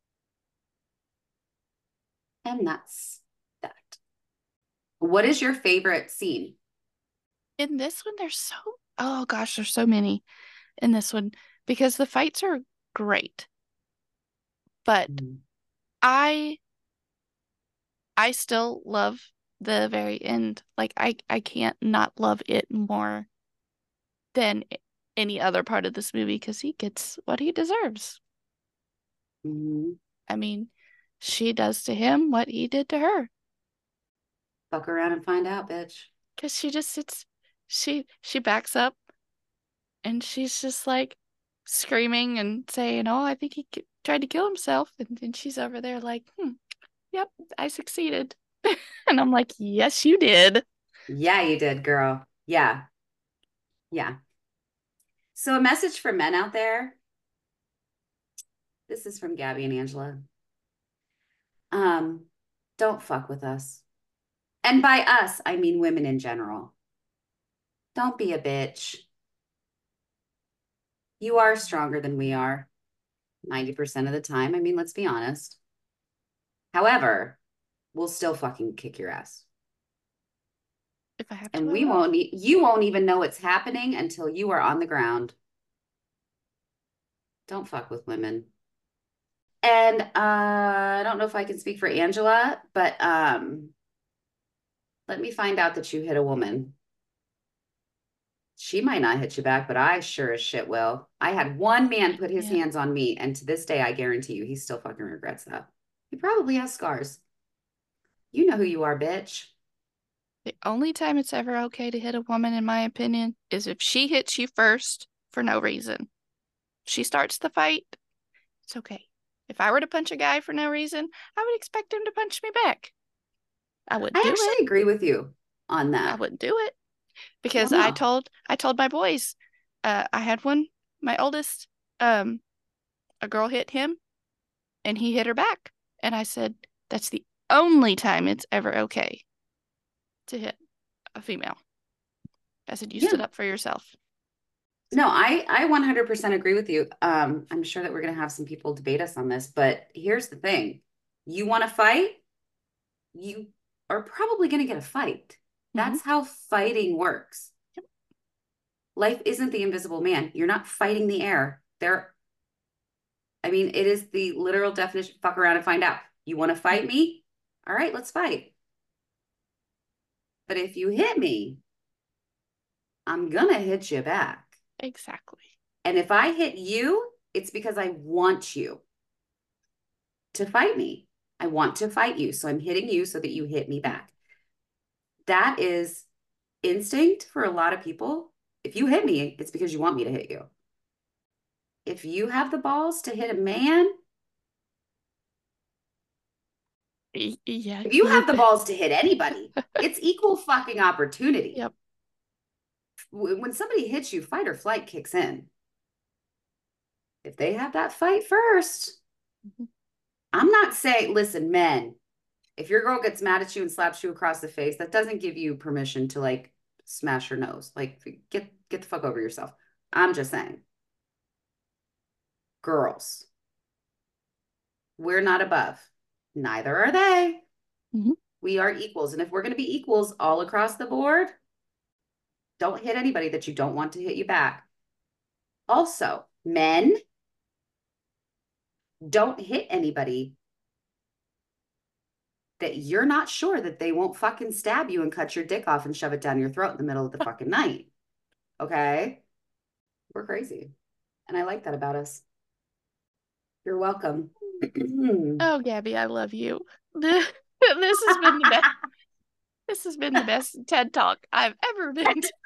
And that's that. What is your favorite scene? In this one, there's so, oh gosh, there's so many in this one because the fights are great. But Mm. I I still love the very end. Like I I can't not love it more than any other part of this movie because he gets what he deserves. Mm-hmm. I mean, she does to him what he did to her. Fuck around and find out, bitch. Because she just sits, she she backs up and she's just like screaming and saying, "Oh, I think he ki- tried to kill himself," and then she's over there like, "Hmm, yep, I succeeded," and I'm like, "Yes, you did." Yeah, you did, girl. Yeah. Yeah. So a message for men out there. This is from Gabby and Angela. Um, don't fuck with us. And by us, I mean women in general. Don't be a bitch. You are stronger than we are ninety percent of the time. I mean, let's be honest. However, we'll still fucking kick your ass. If I have to, And I we will. won't, e- you won't even know it's happening until you are on the ground. Don't fuck with women. And uh, I don't know if I can speak for Angela, but um, let me find out that you hit a woman. She might not hit you back, but I sure as shit will. I had one man put his Yeah. hands on me, and to this day, I guarantee you, he still fucking regrets that. He probably has scars. You know who you are, bitch. The only time it's ever okay to hit a woman, in my opinion, is if she hits you first for no reason. If she starts the fight, it's okay. If I were to punch a guy for no reason, I would expect him to punch me back. I wouldn't I do it. actually agree with you on I that. wouldn't do it Well, because I no. told I told my boys, uh, I had one, my oldest, um, a girl hit him and he hit her back, and I said that's the only time it's ever okay to hit a female. I said you stood Yeah. up for yourself. No, I I one hundred percent agree with you. Um, I'm sure that we're going to have some people debate us on this, but here's the thing. You want to fight? You are probably going to get a fight. Mm-hmm. That's how fighting works. Life isn't the invisible man. You're not fighting the air. There, I mean, it is the literal definition. Fuck around and find out. You want to fight me? All right, let's fight. But if you hit me, I'm gonna hit you back. Exactly. And if I hit you, it's because I want you to fight me. I want to fight you. So I'm hitting you so that you hit me back. That is instinct for a lot of people. If you hit me, it's because you want me to hit you. If you have the balls to hit a man, Yeah, if you you. have the balls to hit anybody, it's equal fucking opportunity. Yep. When somebody hits you, fight or flight kicks in. If they have that fight first, Mm-hmm. I'm not saying, listen, men, if your girl gets mad at you and slaps you across the face, that doesn't give you permission to like smash her nose. Like get get the fuck over yourself. I'm just saying. Girls, we're not above. Neither are they. Mm-hmm. We are equals. And if we're going to be equals all across the board, don't hit anybody that you don't want to hit you back. Also, men, don't hit anybody that you're not sure that they won't fucking stab you and cut your dick off and shove it down your throat in the middle of the fucking night. Okay? We're crazy. And I like that about us. You're welcome. Oh, Gabby, I love you. This has been the best. This has been the best TED Talk I've ever been to.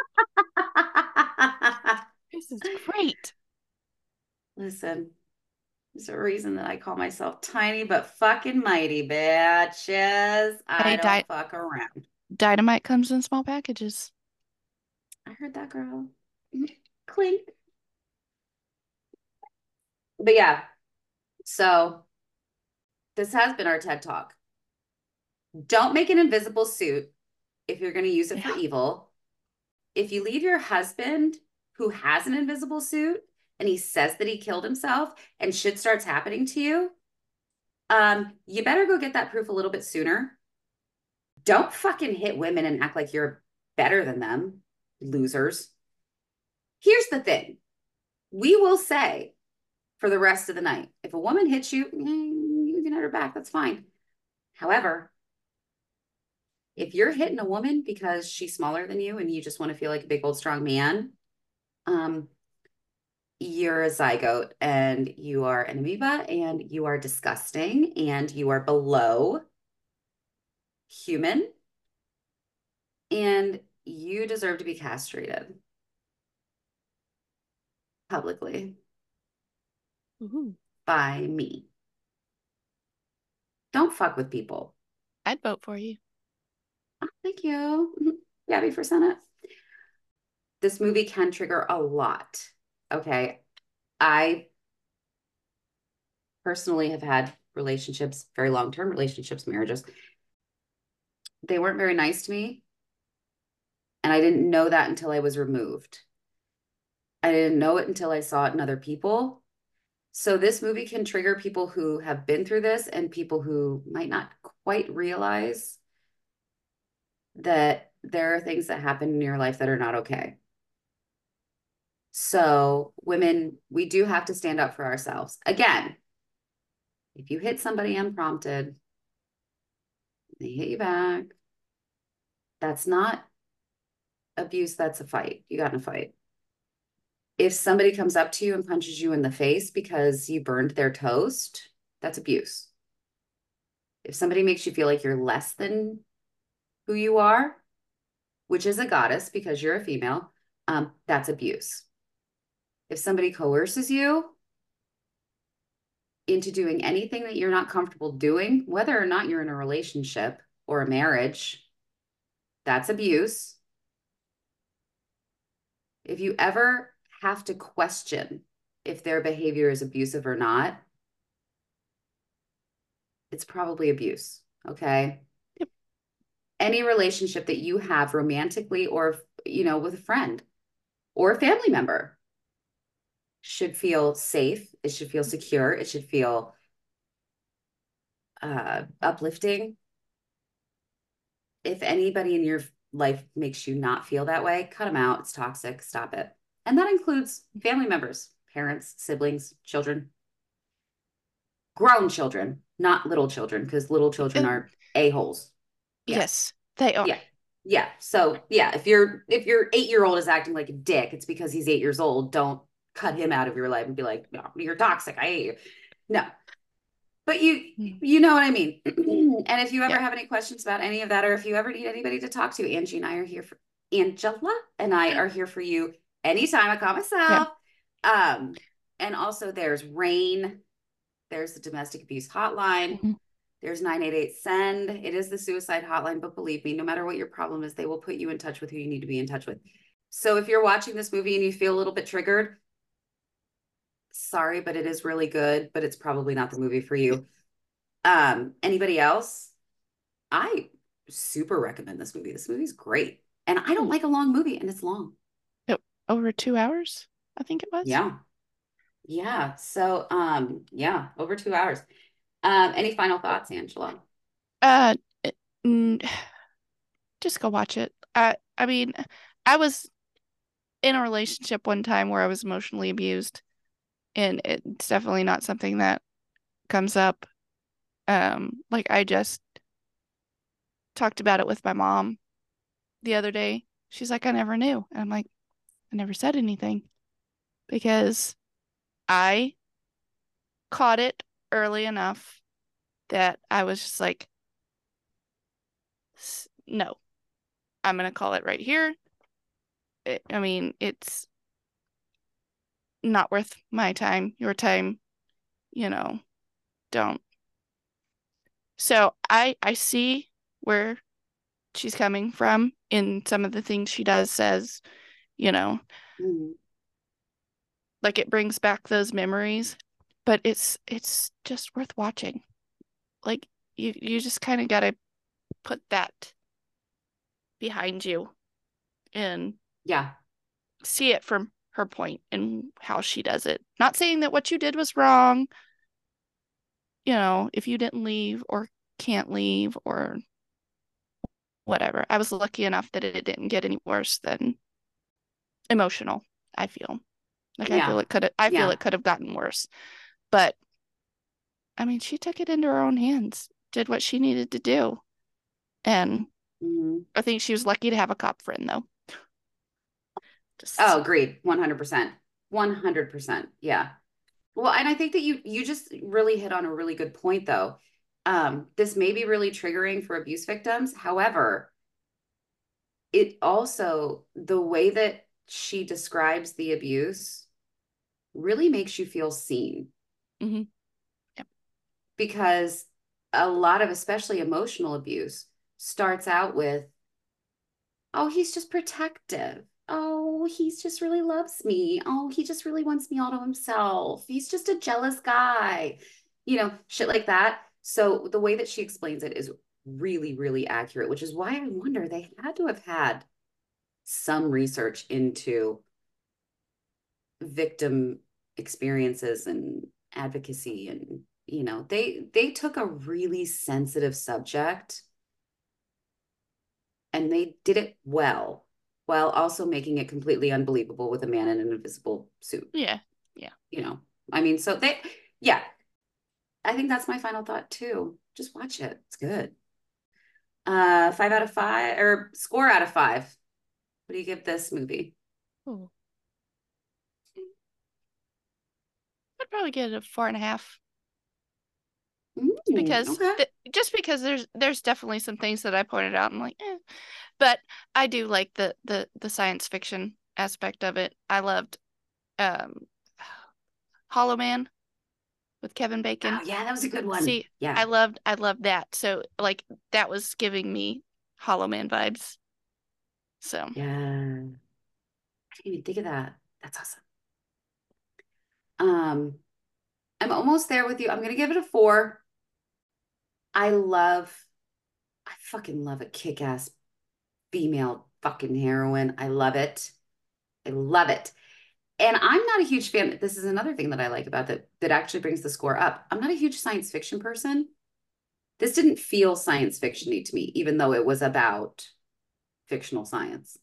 This is great. Listen, there's a reason that I call myself tiny but fucking mighty, bitches. I Hey, don't di- fuck around. dynamite comes in small packages. I heard that, girl. Clink. But yeah, so this has been our TED Talk. Don't make an invisible suit if you're going to use it for Yeah. evil. If you leave your husband who has an invisible suit and he says that he killed himself and shit starts happening to you, um, you better go get that proof a little bit sooner. Don't fucking hit women and act like you're better than them, losers. Here's the thing. We will say for the rest of the night, if a woman hits you, you can hit her back. That's fine. However, if you're hitting a woman because she's smaller than you and you just want to feel like a big old strong man, um, you're a zygote and you are an amoeba and you are disgusting and you are below human and you deserve to be castrated publicly Ooh, by me. Don't fuck with people. I'd vote for you. Oh, thank you, Gabby, for Senate. This movie can trigger a lot. Okay. I personally have had relationships, very long-term relationships, marriages. They weren't very nice to me. And I didn't know that until I was removed. I didn't know it until I saw it in other people. So this movie can trigger people who have been through this and people who might not quite realize that there are things that happen in your life that are not okay. So women, we do have to stand up for ourselves. Again, if you hit somebody unprompted, they hit you back. That's not abuse, that's a fight. You got in a fight. If somebody comes up to you and punches you in the face because you burned their toast, that's abuse. If somebody makes you feel like you're less than who you are, which is a goddess because you're a female, um, that's abuse. If somebody coerces you into doing anything that you're not comfortable doing, whether or not you're in a relationship or a marriage, that's abuse. If you ever have to question if their behavior is abusive or not, it's probably abuse. Okay. Yep. Any relationship that you have romantically or, you know, with a friend or a family member should feel safe. It should feel secure. It should feel uh, uplifting. If anybody in your life makes you not feel that way, cut them out. It's toxic. Stop it. And that includes family members, parents, siblings, children, grown children, not little children, because little children Oh, are a-holes. Yeah. yes, they are. Yeah. Yeah. So yeah, if your if your eight-year-old is acting like a dick, it's because he's eight years old. Don't cut him out of your life and be like, no, you're toxic. I hate you. No. But you Mm. you know what I mean. And if you ever Yeah. have any questions about any of that, or if you ever need anybody to talk to, Angie and I are here for Angela and I are here for you anytime. I call Yeah. myself. Um, and also there's Rain, there's the domestic abuse hotline. Mhm. There's nine eight eight send. It is the suicide hotline, but believe me, no matter what your problem is, they will put you in touch with who you need to be in touch with. So if you're watching this movie and you feel a little bit triggered, sorry, but it is really good, but it's probably not the movie for you. Um, anybody else? I super recommend this movie. This movie's great. And I don't Mm. like a long movie, and it's long. Oh, over two hours, I think it was. Yeah. Yeah. So um, yeah, over two hours. Um, any final thoughts, Angela? Uh, mm, just go watch it. I I mean, I was in a relationship one time where I was emotionally abused, and it's definitely not something that comes up. Um, like I just talked about it with my mom the other day. She's like, I never knew. And I'm like, I never said anything because I caught it early enough that I was just like, no, I'm going to call it right here. It, I mean, it's not worth my time, your time, you know, don't. So I I see where she's coming from in some of the things she does says, you know, Mm. like it brings back those memories, but it's it's just worth watching. Like you you just kind of got to put that behind you and Yeah. see it from her point and how she does it. Not saying that what you did was wrong, you know, if you didn't leave or can't leave or whatever. I was lucky enough that it didn't get any worse than emotional, I feel. Like I feel Yeah. it could have I feel Yeah. it could have gotten worse. But I mean, she took it into her own hands, did what she needed to do. And Mhm. I think she was lucky to have a cop friend though. Just Oh, agreed. one hundred percent. one hundred percent. Yeah. Well, and I think that you you just really hit on a really good point though. Um, this may be really triggering for abuse victims. However, it also, the way that she describes the abuse really makes you feel seen mhm. Yep. because a lot of, especially emotional abuse, starts out with, oh, he's just protective. Oh, he's just really loves me. Oh, he just really wants me all to himself. He's just a jealous guy. You know, shit like that. So the way that she explains it is really, really accurate, which is why I wonder they had to have had some research into victim experiences and advocacy, and you know, they they took a really sensitive subject and they did it well while also making it completely unbelievable with a man in an invisible suit. Yeah. Yeah. You know, I mean, so they, yeah, I think that's my final thought too. Just watch it. It's good. Uh, five out of five or score out of five. What do you give this movie? Ooh. I'd probably get it a four and a half. Mm, Because okay. th- just because there's there's definitely some things that I pointed out. I'm like, eh. But I do like the the the science fiction aspect of it. I loved um Hollow Man with Kevin Oh Bacon. yeah, that was a good one. See, I Yeah. loved I loved that. So like that was giving me Hollow Man vibes. So Yeah. I didn't even think of that. That's awesome. Um, I'm almost there with you. I'm gonna give it a four. I love, I fucking love a kick-ass female fucking heroine. I love it. I love it. And I'm not a huge fan. This is another thing that I like about that that actually brings the score up. I'm not a huge science fiction person. This didn't feel science fictiony to me, even though it was about fictional science.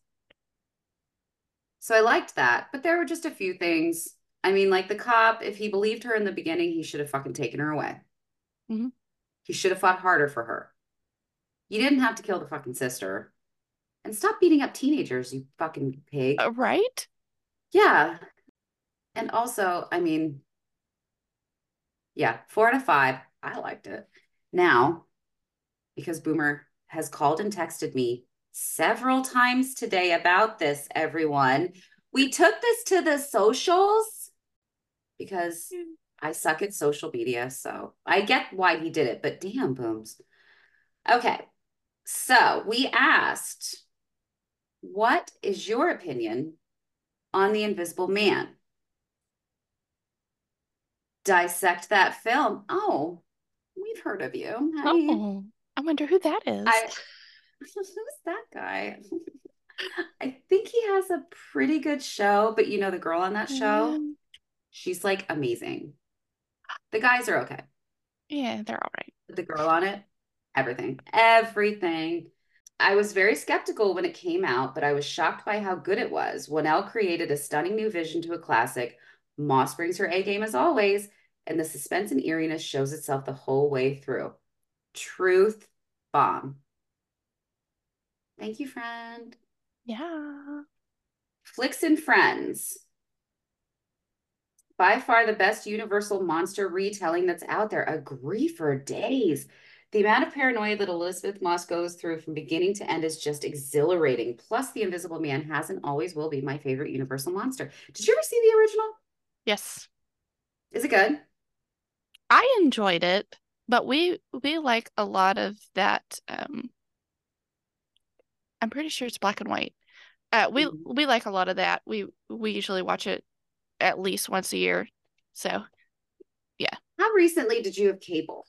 So I liked that, but there were just a few things. I mean, like the cop, if he believed her in the beginning, he should have fucking taken her away. mhm. He should have fought harder for her. You didn't have to kill the fucking sister. And stop beating up teenagers, you fucking Uh, pig. right? Yeah. And also, I mean, yeah, four out of five. I liked it. Now, because Boomer has called and texted me several times today about this, everyone, we took this to the socials because I suck at social media. So I get why he did it, but damn, Booms. Okay. So we asked, what is your opinion on The Invisible Man? Dissect that film. Oh, we've heard of you. Hi. Oh, I wonder who that is. I who's that guy? I think he has a pretty good show, but you know the girl on that show, Um, she's like amazing. The guys are okay. yeah, they're all right. But the girl on it, everything. Everything. I was very skeptical when it came out, but I was shocked by how good it was. Winnell created a stunning new vision to a classic. Moss brings her A game as always, and the suspense and eeriness shows itself the whole way through. Truth bomb. Thank you, friend. Yeah. Flicks and Friends. By far the best Universal monster retelling that's out there. Agree for days. The amount of paranoia that Elizabeth Moss goes through from beginning to end is just exhilarating. Plus, The Invisible Man has and always will be my favorite Universal monster. Did you ever see the original? Yes. Is it good? I enjoyed it, but we we like a lot of that. Um, I'm pretty sure it's black and white. Uh, we Mhm. we like a lot of that. We we usually watch it at least once a year. So yeah, How recently did you have cable?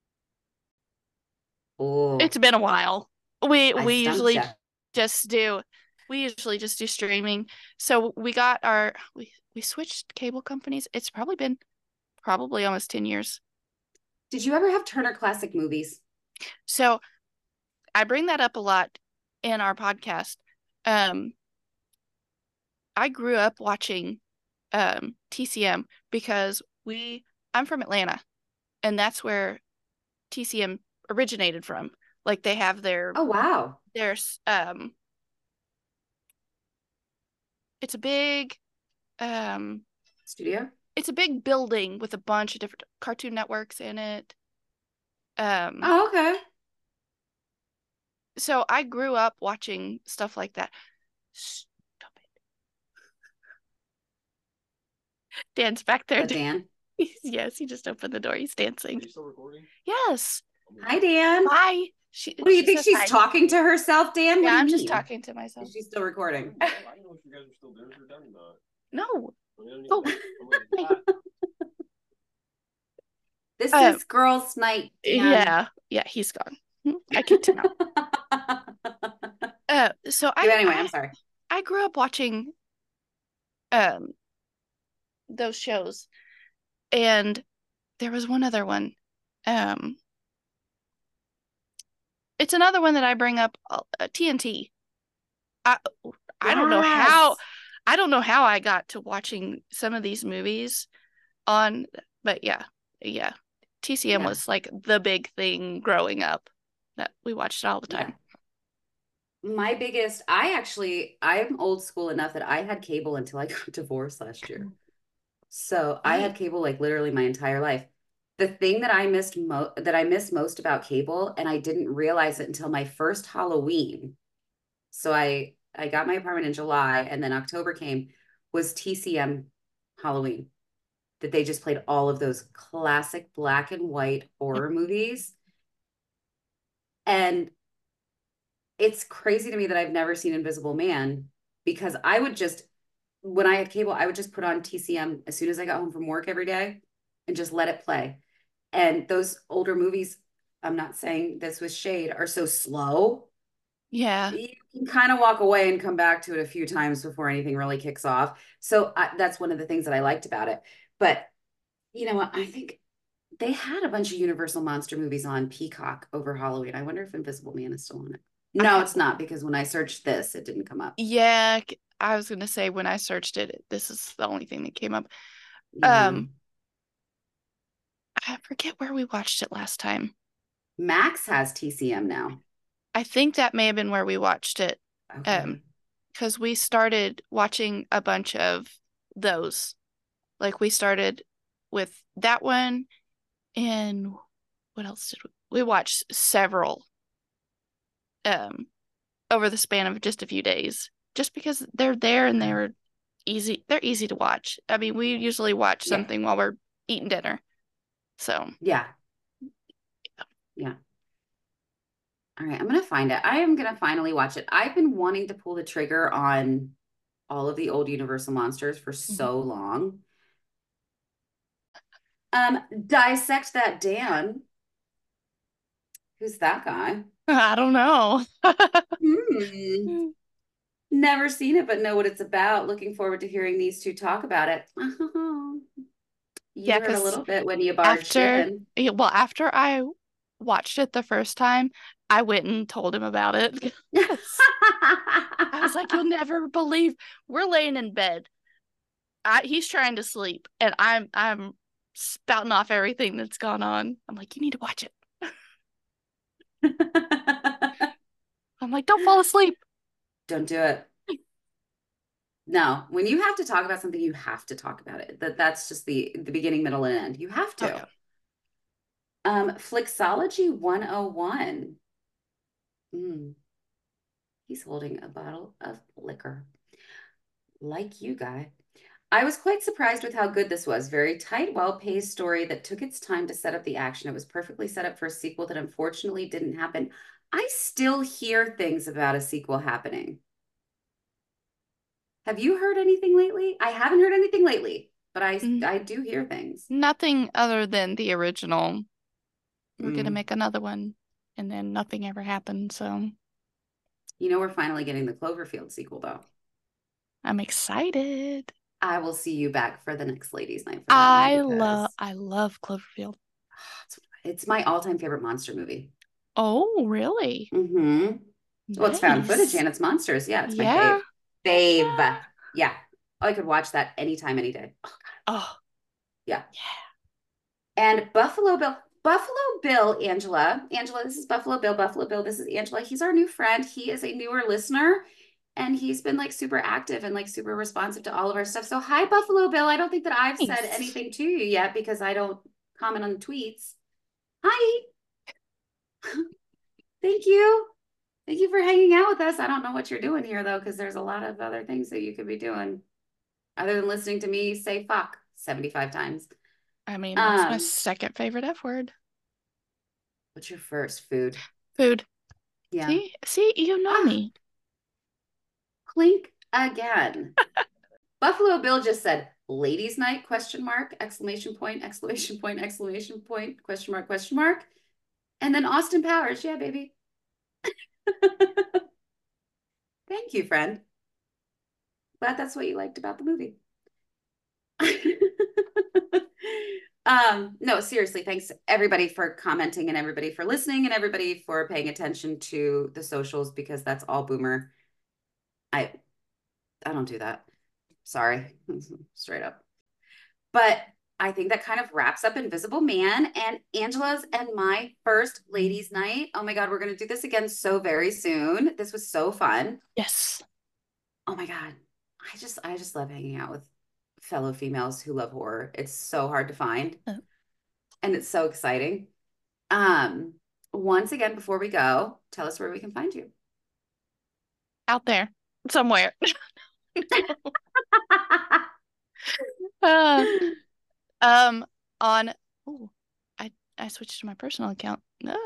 Oh, it's been a while. We I we stumped usually you. just do we usually just do streaming. So we got our we we switched cable companies. It's probably been probably almost ten years. Did you ever have Turner Classic Movies? So I bring that up a lot in our podcast. Um, I grew up watching um, T C M because we I'm from Atlanta, and that's where T C M originated from. Like they have their Oh, wow. their um it's a big um Studio? it's a big building with a bunch of different Cartoon Networks in it. Um Oh, okay. so I grew up watching stuff like that. Stop it. Dan's back there. That Dan? Yes, he just opened the door. He's dancing. Are you still recording? Yes. Hi, Dan. Hi. She What do you she think says she's hi. talking to herself, Dan? What Yeah, do you I'm mean? just talking to myself. Is she still recording? I don't know if you guys are still doing it or done or not. No. I mean, I don't even Oh, know. I'm like, ah. This uh, is girls' night, Dan. yeah, yeah, he's gone. I kicked him out. Uh, so I, anyway, I I'm sorry. I grew up watching um those shows, and there was one other one. Um, it's another one that I bring up. Uh, T N T. I I don't know how Yes. I don't know how I got to watching some of these movies on, but yeah, yeah. T C M Yeah. was like the big thing growing up that we watched it all the time. Yeah. My biggest, I actually, I'm old school enough that I had cable until I got divorced last year. So I had cable like literally my entire life. The thing that I missed mo that I miss most about cable, and I didn't realize it until my first Halloween. So I I got my apartment in July, and then October came, was T C M Halloween. That they just played all of those classic black and white horror movies. And it's crazy to me that I've never seen Invisible Man because I would just, when I had cable, I would just put on T C M as soon as I got home from work every day and just let it play. And those older movies, I'm not saying this was shade, are so slow. Yeah. You can kind of walk away and come back to it a few times before anything really kicks off. So I, that's one of the things that I liked about it. But you know what? I think they had a bunch of Universal monster movies on Peacock over Halloween. I wonder if Invisible Man is still on it. No, it's not because when I searched this, it didn't come up. Yeah, I was gonna say when I searched it, this is the only thing that came up. Yeah. Um, I forget where we watched it last time. Max has T C M now. I think that may have been where we watched it. Okay. Um, because we started watching a bunch of those. Like we started with that one, and what else did we, we watched several um over the span of just a few days, just because they're there and they're easy. They're easy to watch. I mean, we usually watch Yeah. something while we're eating dinner. So Yeah. Yeah. All right, I'm gonna find it. I am gonna finally watch it. I've been wanting to pull the trigger on all of the old Universal monsters for so long. Um, Dissect That Dan. Who's that guy? I don't know. Hmm. Never seen it, but know what it's about. Looking forward to hearing these two talk about it. You Yeah, heard a because little bit when you barged after, in. yeah, well, after I watched it the first time, I went and told him about it. I was like, you'll never believe, we're laying in bed. I, he's trying to sleep, and I'm I'm spouting off everything that's gone on. I'm like, you need to watch it. I'm like, don't fall asleep. Don't do it. No, when you have to talk about something, you have to talk about it. That that's just the the beginning, middle, and end. You have to. Okay. Um, Flixology one oh one. Mm. He's holding a bottle of liquor. Like you, guy. I was quite surprised with how good this was. Very tight, well-paced story that took its time to set up the action. It was perfectly set up for a sequel that unfortunately didn't happen. I still hear things about a sequel happening. Have you heard anything lately? I haven't heard anything lately, but I Mm. I do hear things. Nothing other than the original. We're Mm. gonna make another one, and then nothing ever happened. So You know, we're finally getting the Cloverfield sequel, though. I'm excited. I will see you back for the next ladies' night for that I one love because I love Cloverfield. it's, it's my all-time favorite monster movie. Oh, really? Mm-hmm. Well, it's found footage Nice. and it's monsters. Yeah, it's my Yeah. fave. Fave. Yeah. Yeah. I could watch that anytime, any day. Oh, God. Oh, Yeah. yeah. And Buffalo Bill. Buffalo Bill, Angela. Angela, this is Buffalo Bill. Buffalo Bill, this is Angela. He's our new friend. He is a newer listener. And he's been like super active and like super responsive to all of our stuff. So hi, Buffalo Bill. I don't think that I've said Nice. anything to you yet because I don't comment on the tweets. Hi. Thank you. Thank you for hanging out with us. I don't know what you're doing here though, because there's a lot of other things that you could be doing other than listening to me say fuck seventy-five times. I mean, that's Um, my second favorite F word. What's your first? Food. Food. Yeah. See, see, you know Ah. me. Clink again. Buffalo Bill just said ladies night question mark exclamation point exclamation point exclamation point question mark question mark. And then Austin Powers. Yeah, baby. Thank you, friend. Glad that's what you liked about the movie. um, no, seriously, thanks everybody for commenting and everybody for listening and everybody for paying attention to the socials because that's all boomer. I I don't do that. Sorry, straight up. But I think that kind of wraps up Invisible Man and Angela's and my first ladies' night. Oh my God, we're going to do this again so very soon. This was so fun. Yes. Oh my God. I just, I just love hanging out with fellow females who love horror. It's so hard to find Oh. and it's so exciting. Um, once again, before we go, tell us where we can find you. Out there somewhere. uh, um, on, oh, I, I switched to my personal account. No.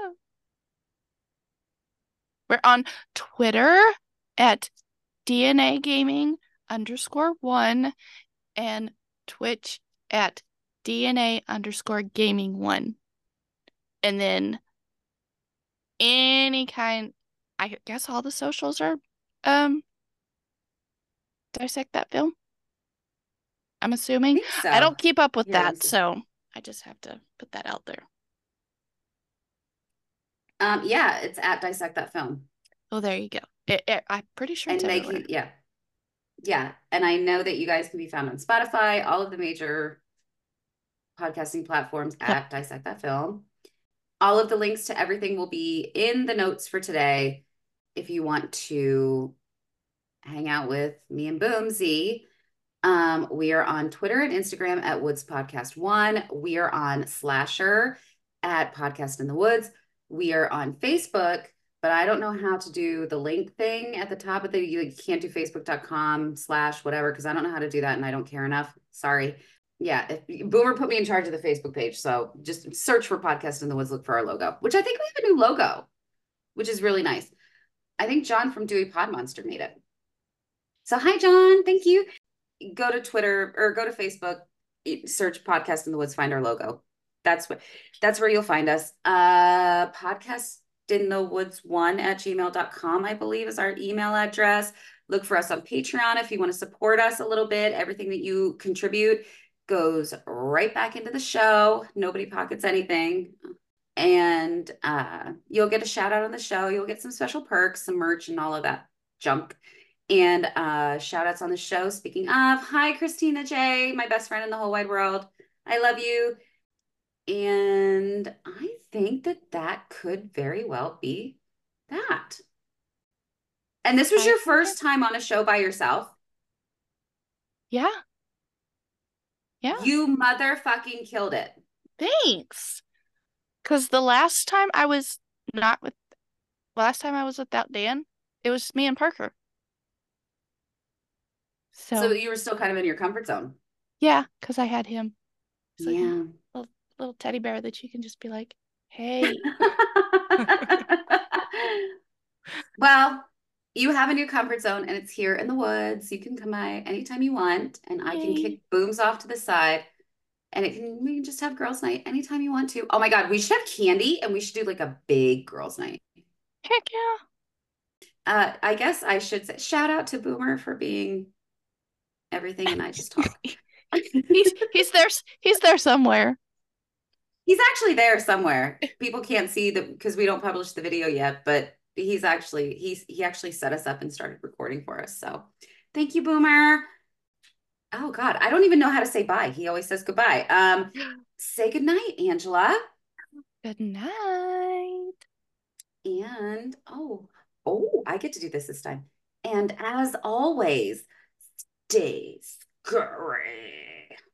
We're on Twitter at D N A Gaming underscore one and Twitch at D N A underscore gaming one. And then any kind, I guess all the socials are um Dissect That Film. I'm assuming. I think so. I don't keep up with Here, that, so I just have to put that out there. Um, yeah, it's at Dissect That Film. Oh, there you go. It, it, I'm pretty sure And it's they everywhere. can, yeah. Yeah. And I know that you guys can be found on Spotify, all of the major podcasting platforms Yep. at Dissect That Film. All of the links to everything will be in the notes for today. If you want to hang out with me and Boomsy, um, we are on Twitter and Instagram at Woods Podcast One. We are on Slasher at Podcast in the Woods. We are on Facebook, but I don't know how to do the link thing at the top of the, you can't do facebook.com slash whatever, because I don't know how to do that and I don't care enough. Sorry. Yeah, if, Boomer put me in charge of the Facebook page. So just search for Podcast in the Woods, look for our logo, which I think we have a new logo, which is really nice. I think John from Dewey Pod Monster made it. So hi, John. Thank you. Go to Twitter or go to Facebook, search Podcast in the Woods, find our logo. That's what, that's where you'll find us. Uh, podcast in the woods one at gmail dot com, I believe is our email address. Look for us on Patreon if you want to support us a little bit. Everything that you contribute goes right back into the show. Nobody pockets anything. and uh, you'll get a shout out on the show. You'll get some special perks, some merch, and all of that junk. And uh, shout outs on the show. Speaking of, hi, Christina J, my best friend in the whole wide world. I love you. And I think that that could very well be that. And this was I your think first time on a show by yourself? Yeah. Yeah. You motherfucking killed it. Thanks. Because the last time I was not with, last time I was without Dan, it was me and Parker. So, So you were still kind of in your comfort zone. yeah, because I had him. He's like a Yeah. little, little teddy bear that you can just be like, hey. Well, you have a new comfort zone and it's here in the woods. You can come by anytime you want, and I can Yay. kick Booms off to the side, and it can we can just have girls' night anytime you want to. Oh my God, we should have candy and we should do like a big girls' night. Heck yeah. Uh, I guess I should say shout out to Boomer for being everything, and I just talk. he's he's there he's there somewhere. He's actually there somewhere. People can't see the because we don't publish the video yet, but he's actually he's he actually set us up and started recording for us. So thank you, Boomer. Oh God, I don't even know how to say bye. He always says goodbye. Um, say goodnight, Angela. Good night. And oh, oh, I get to do this this time. And as always, stay scary.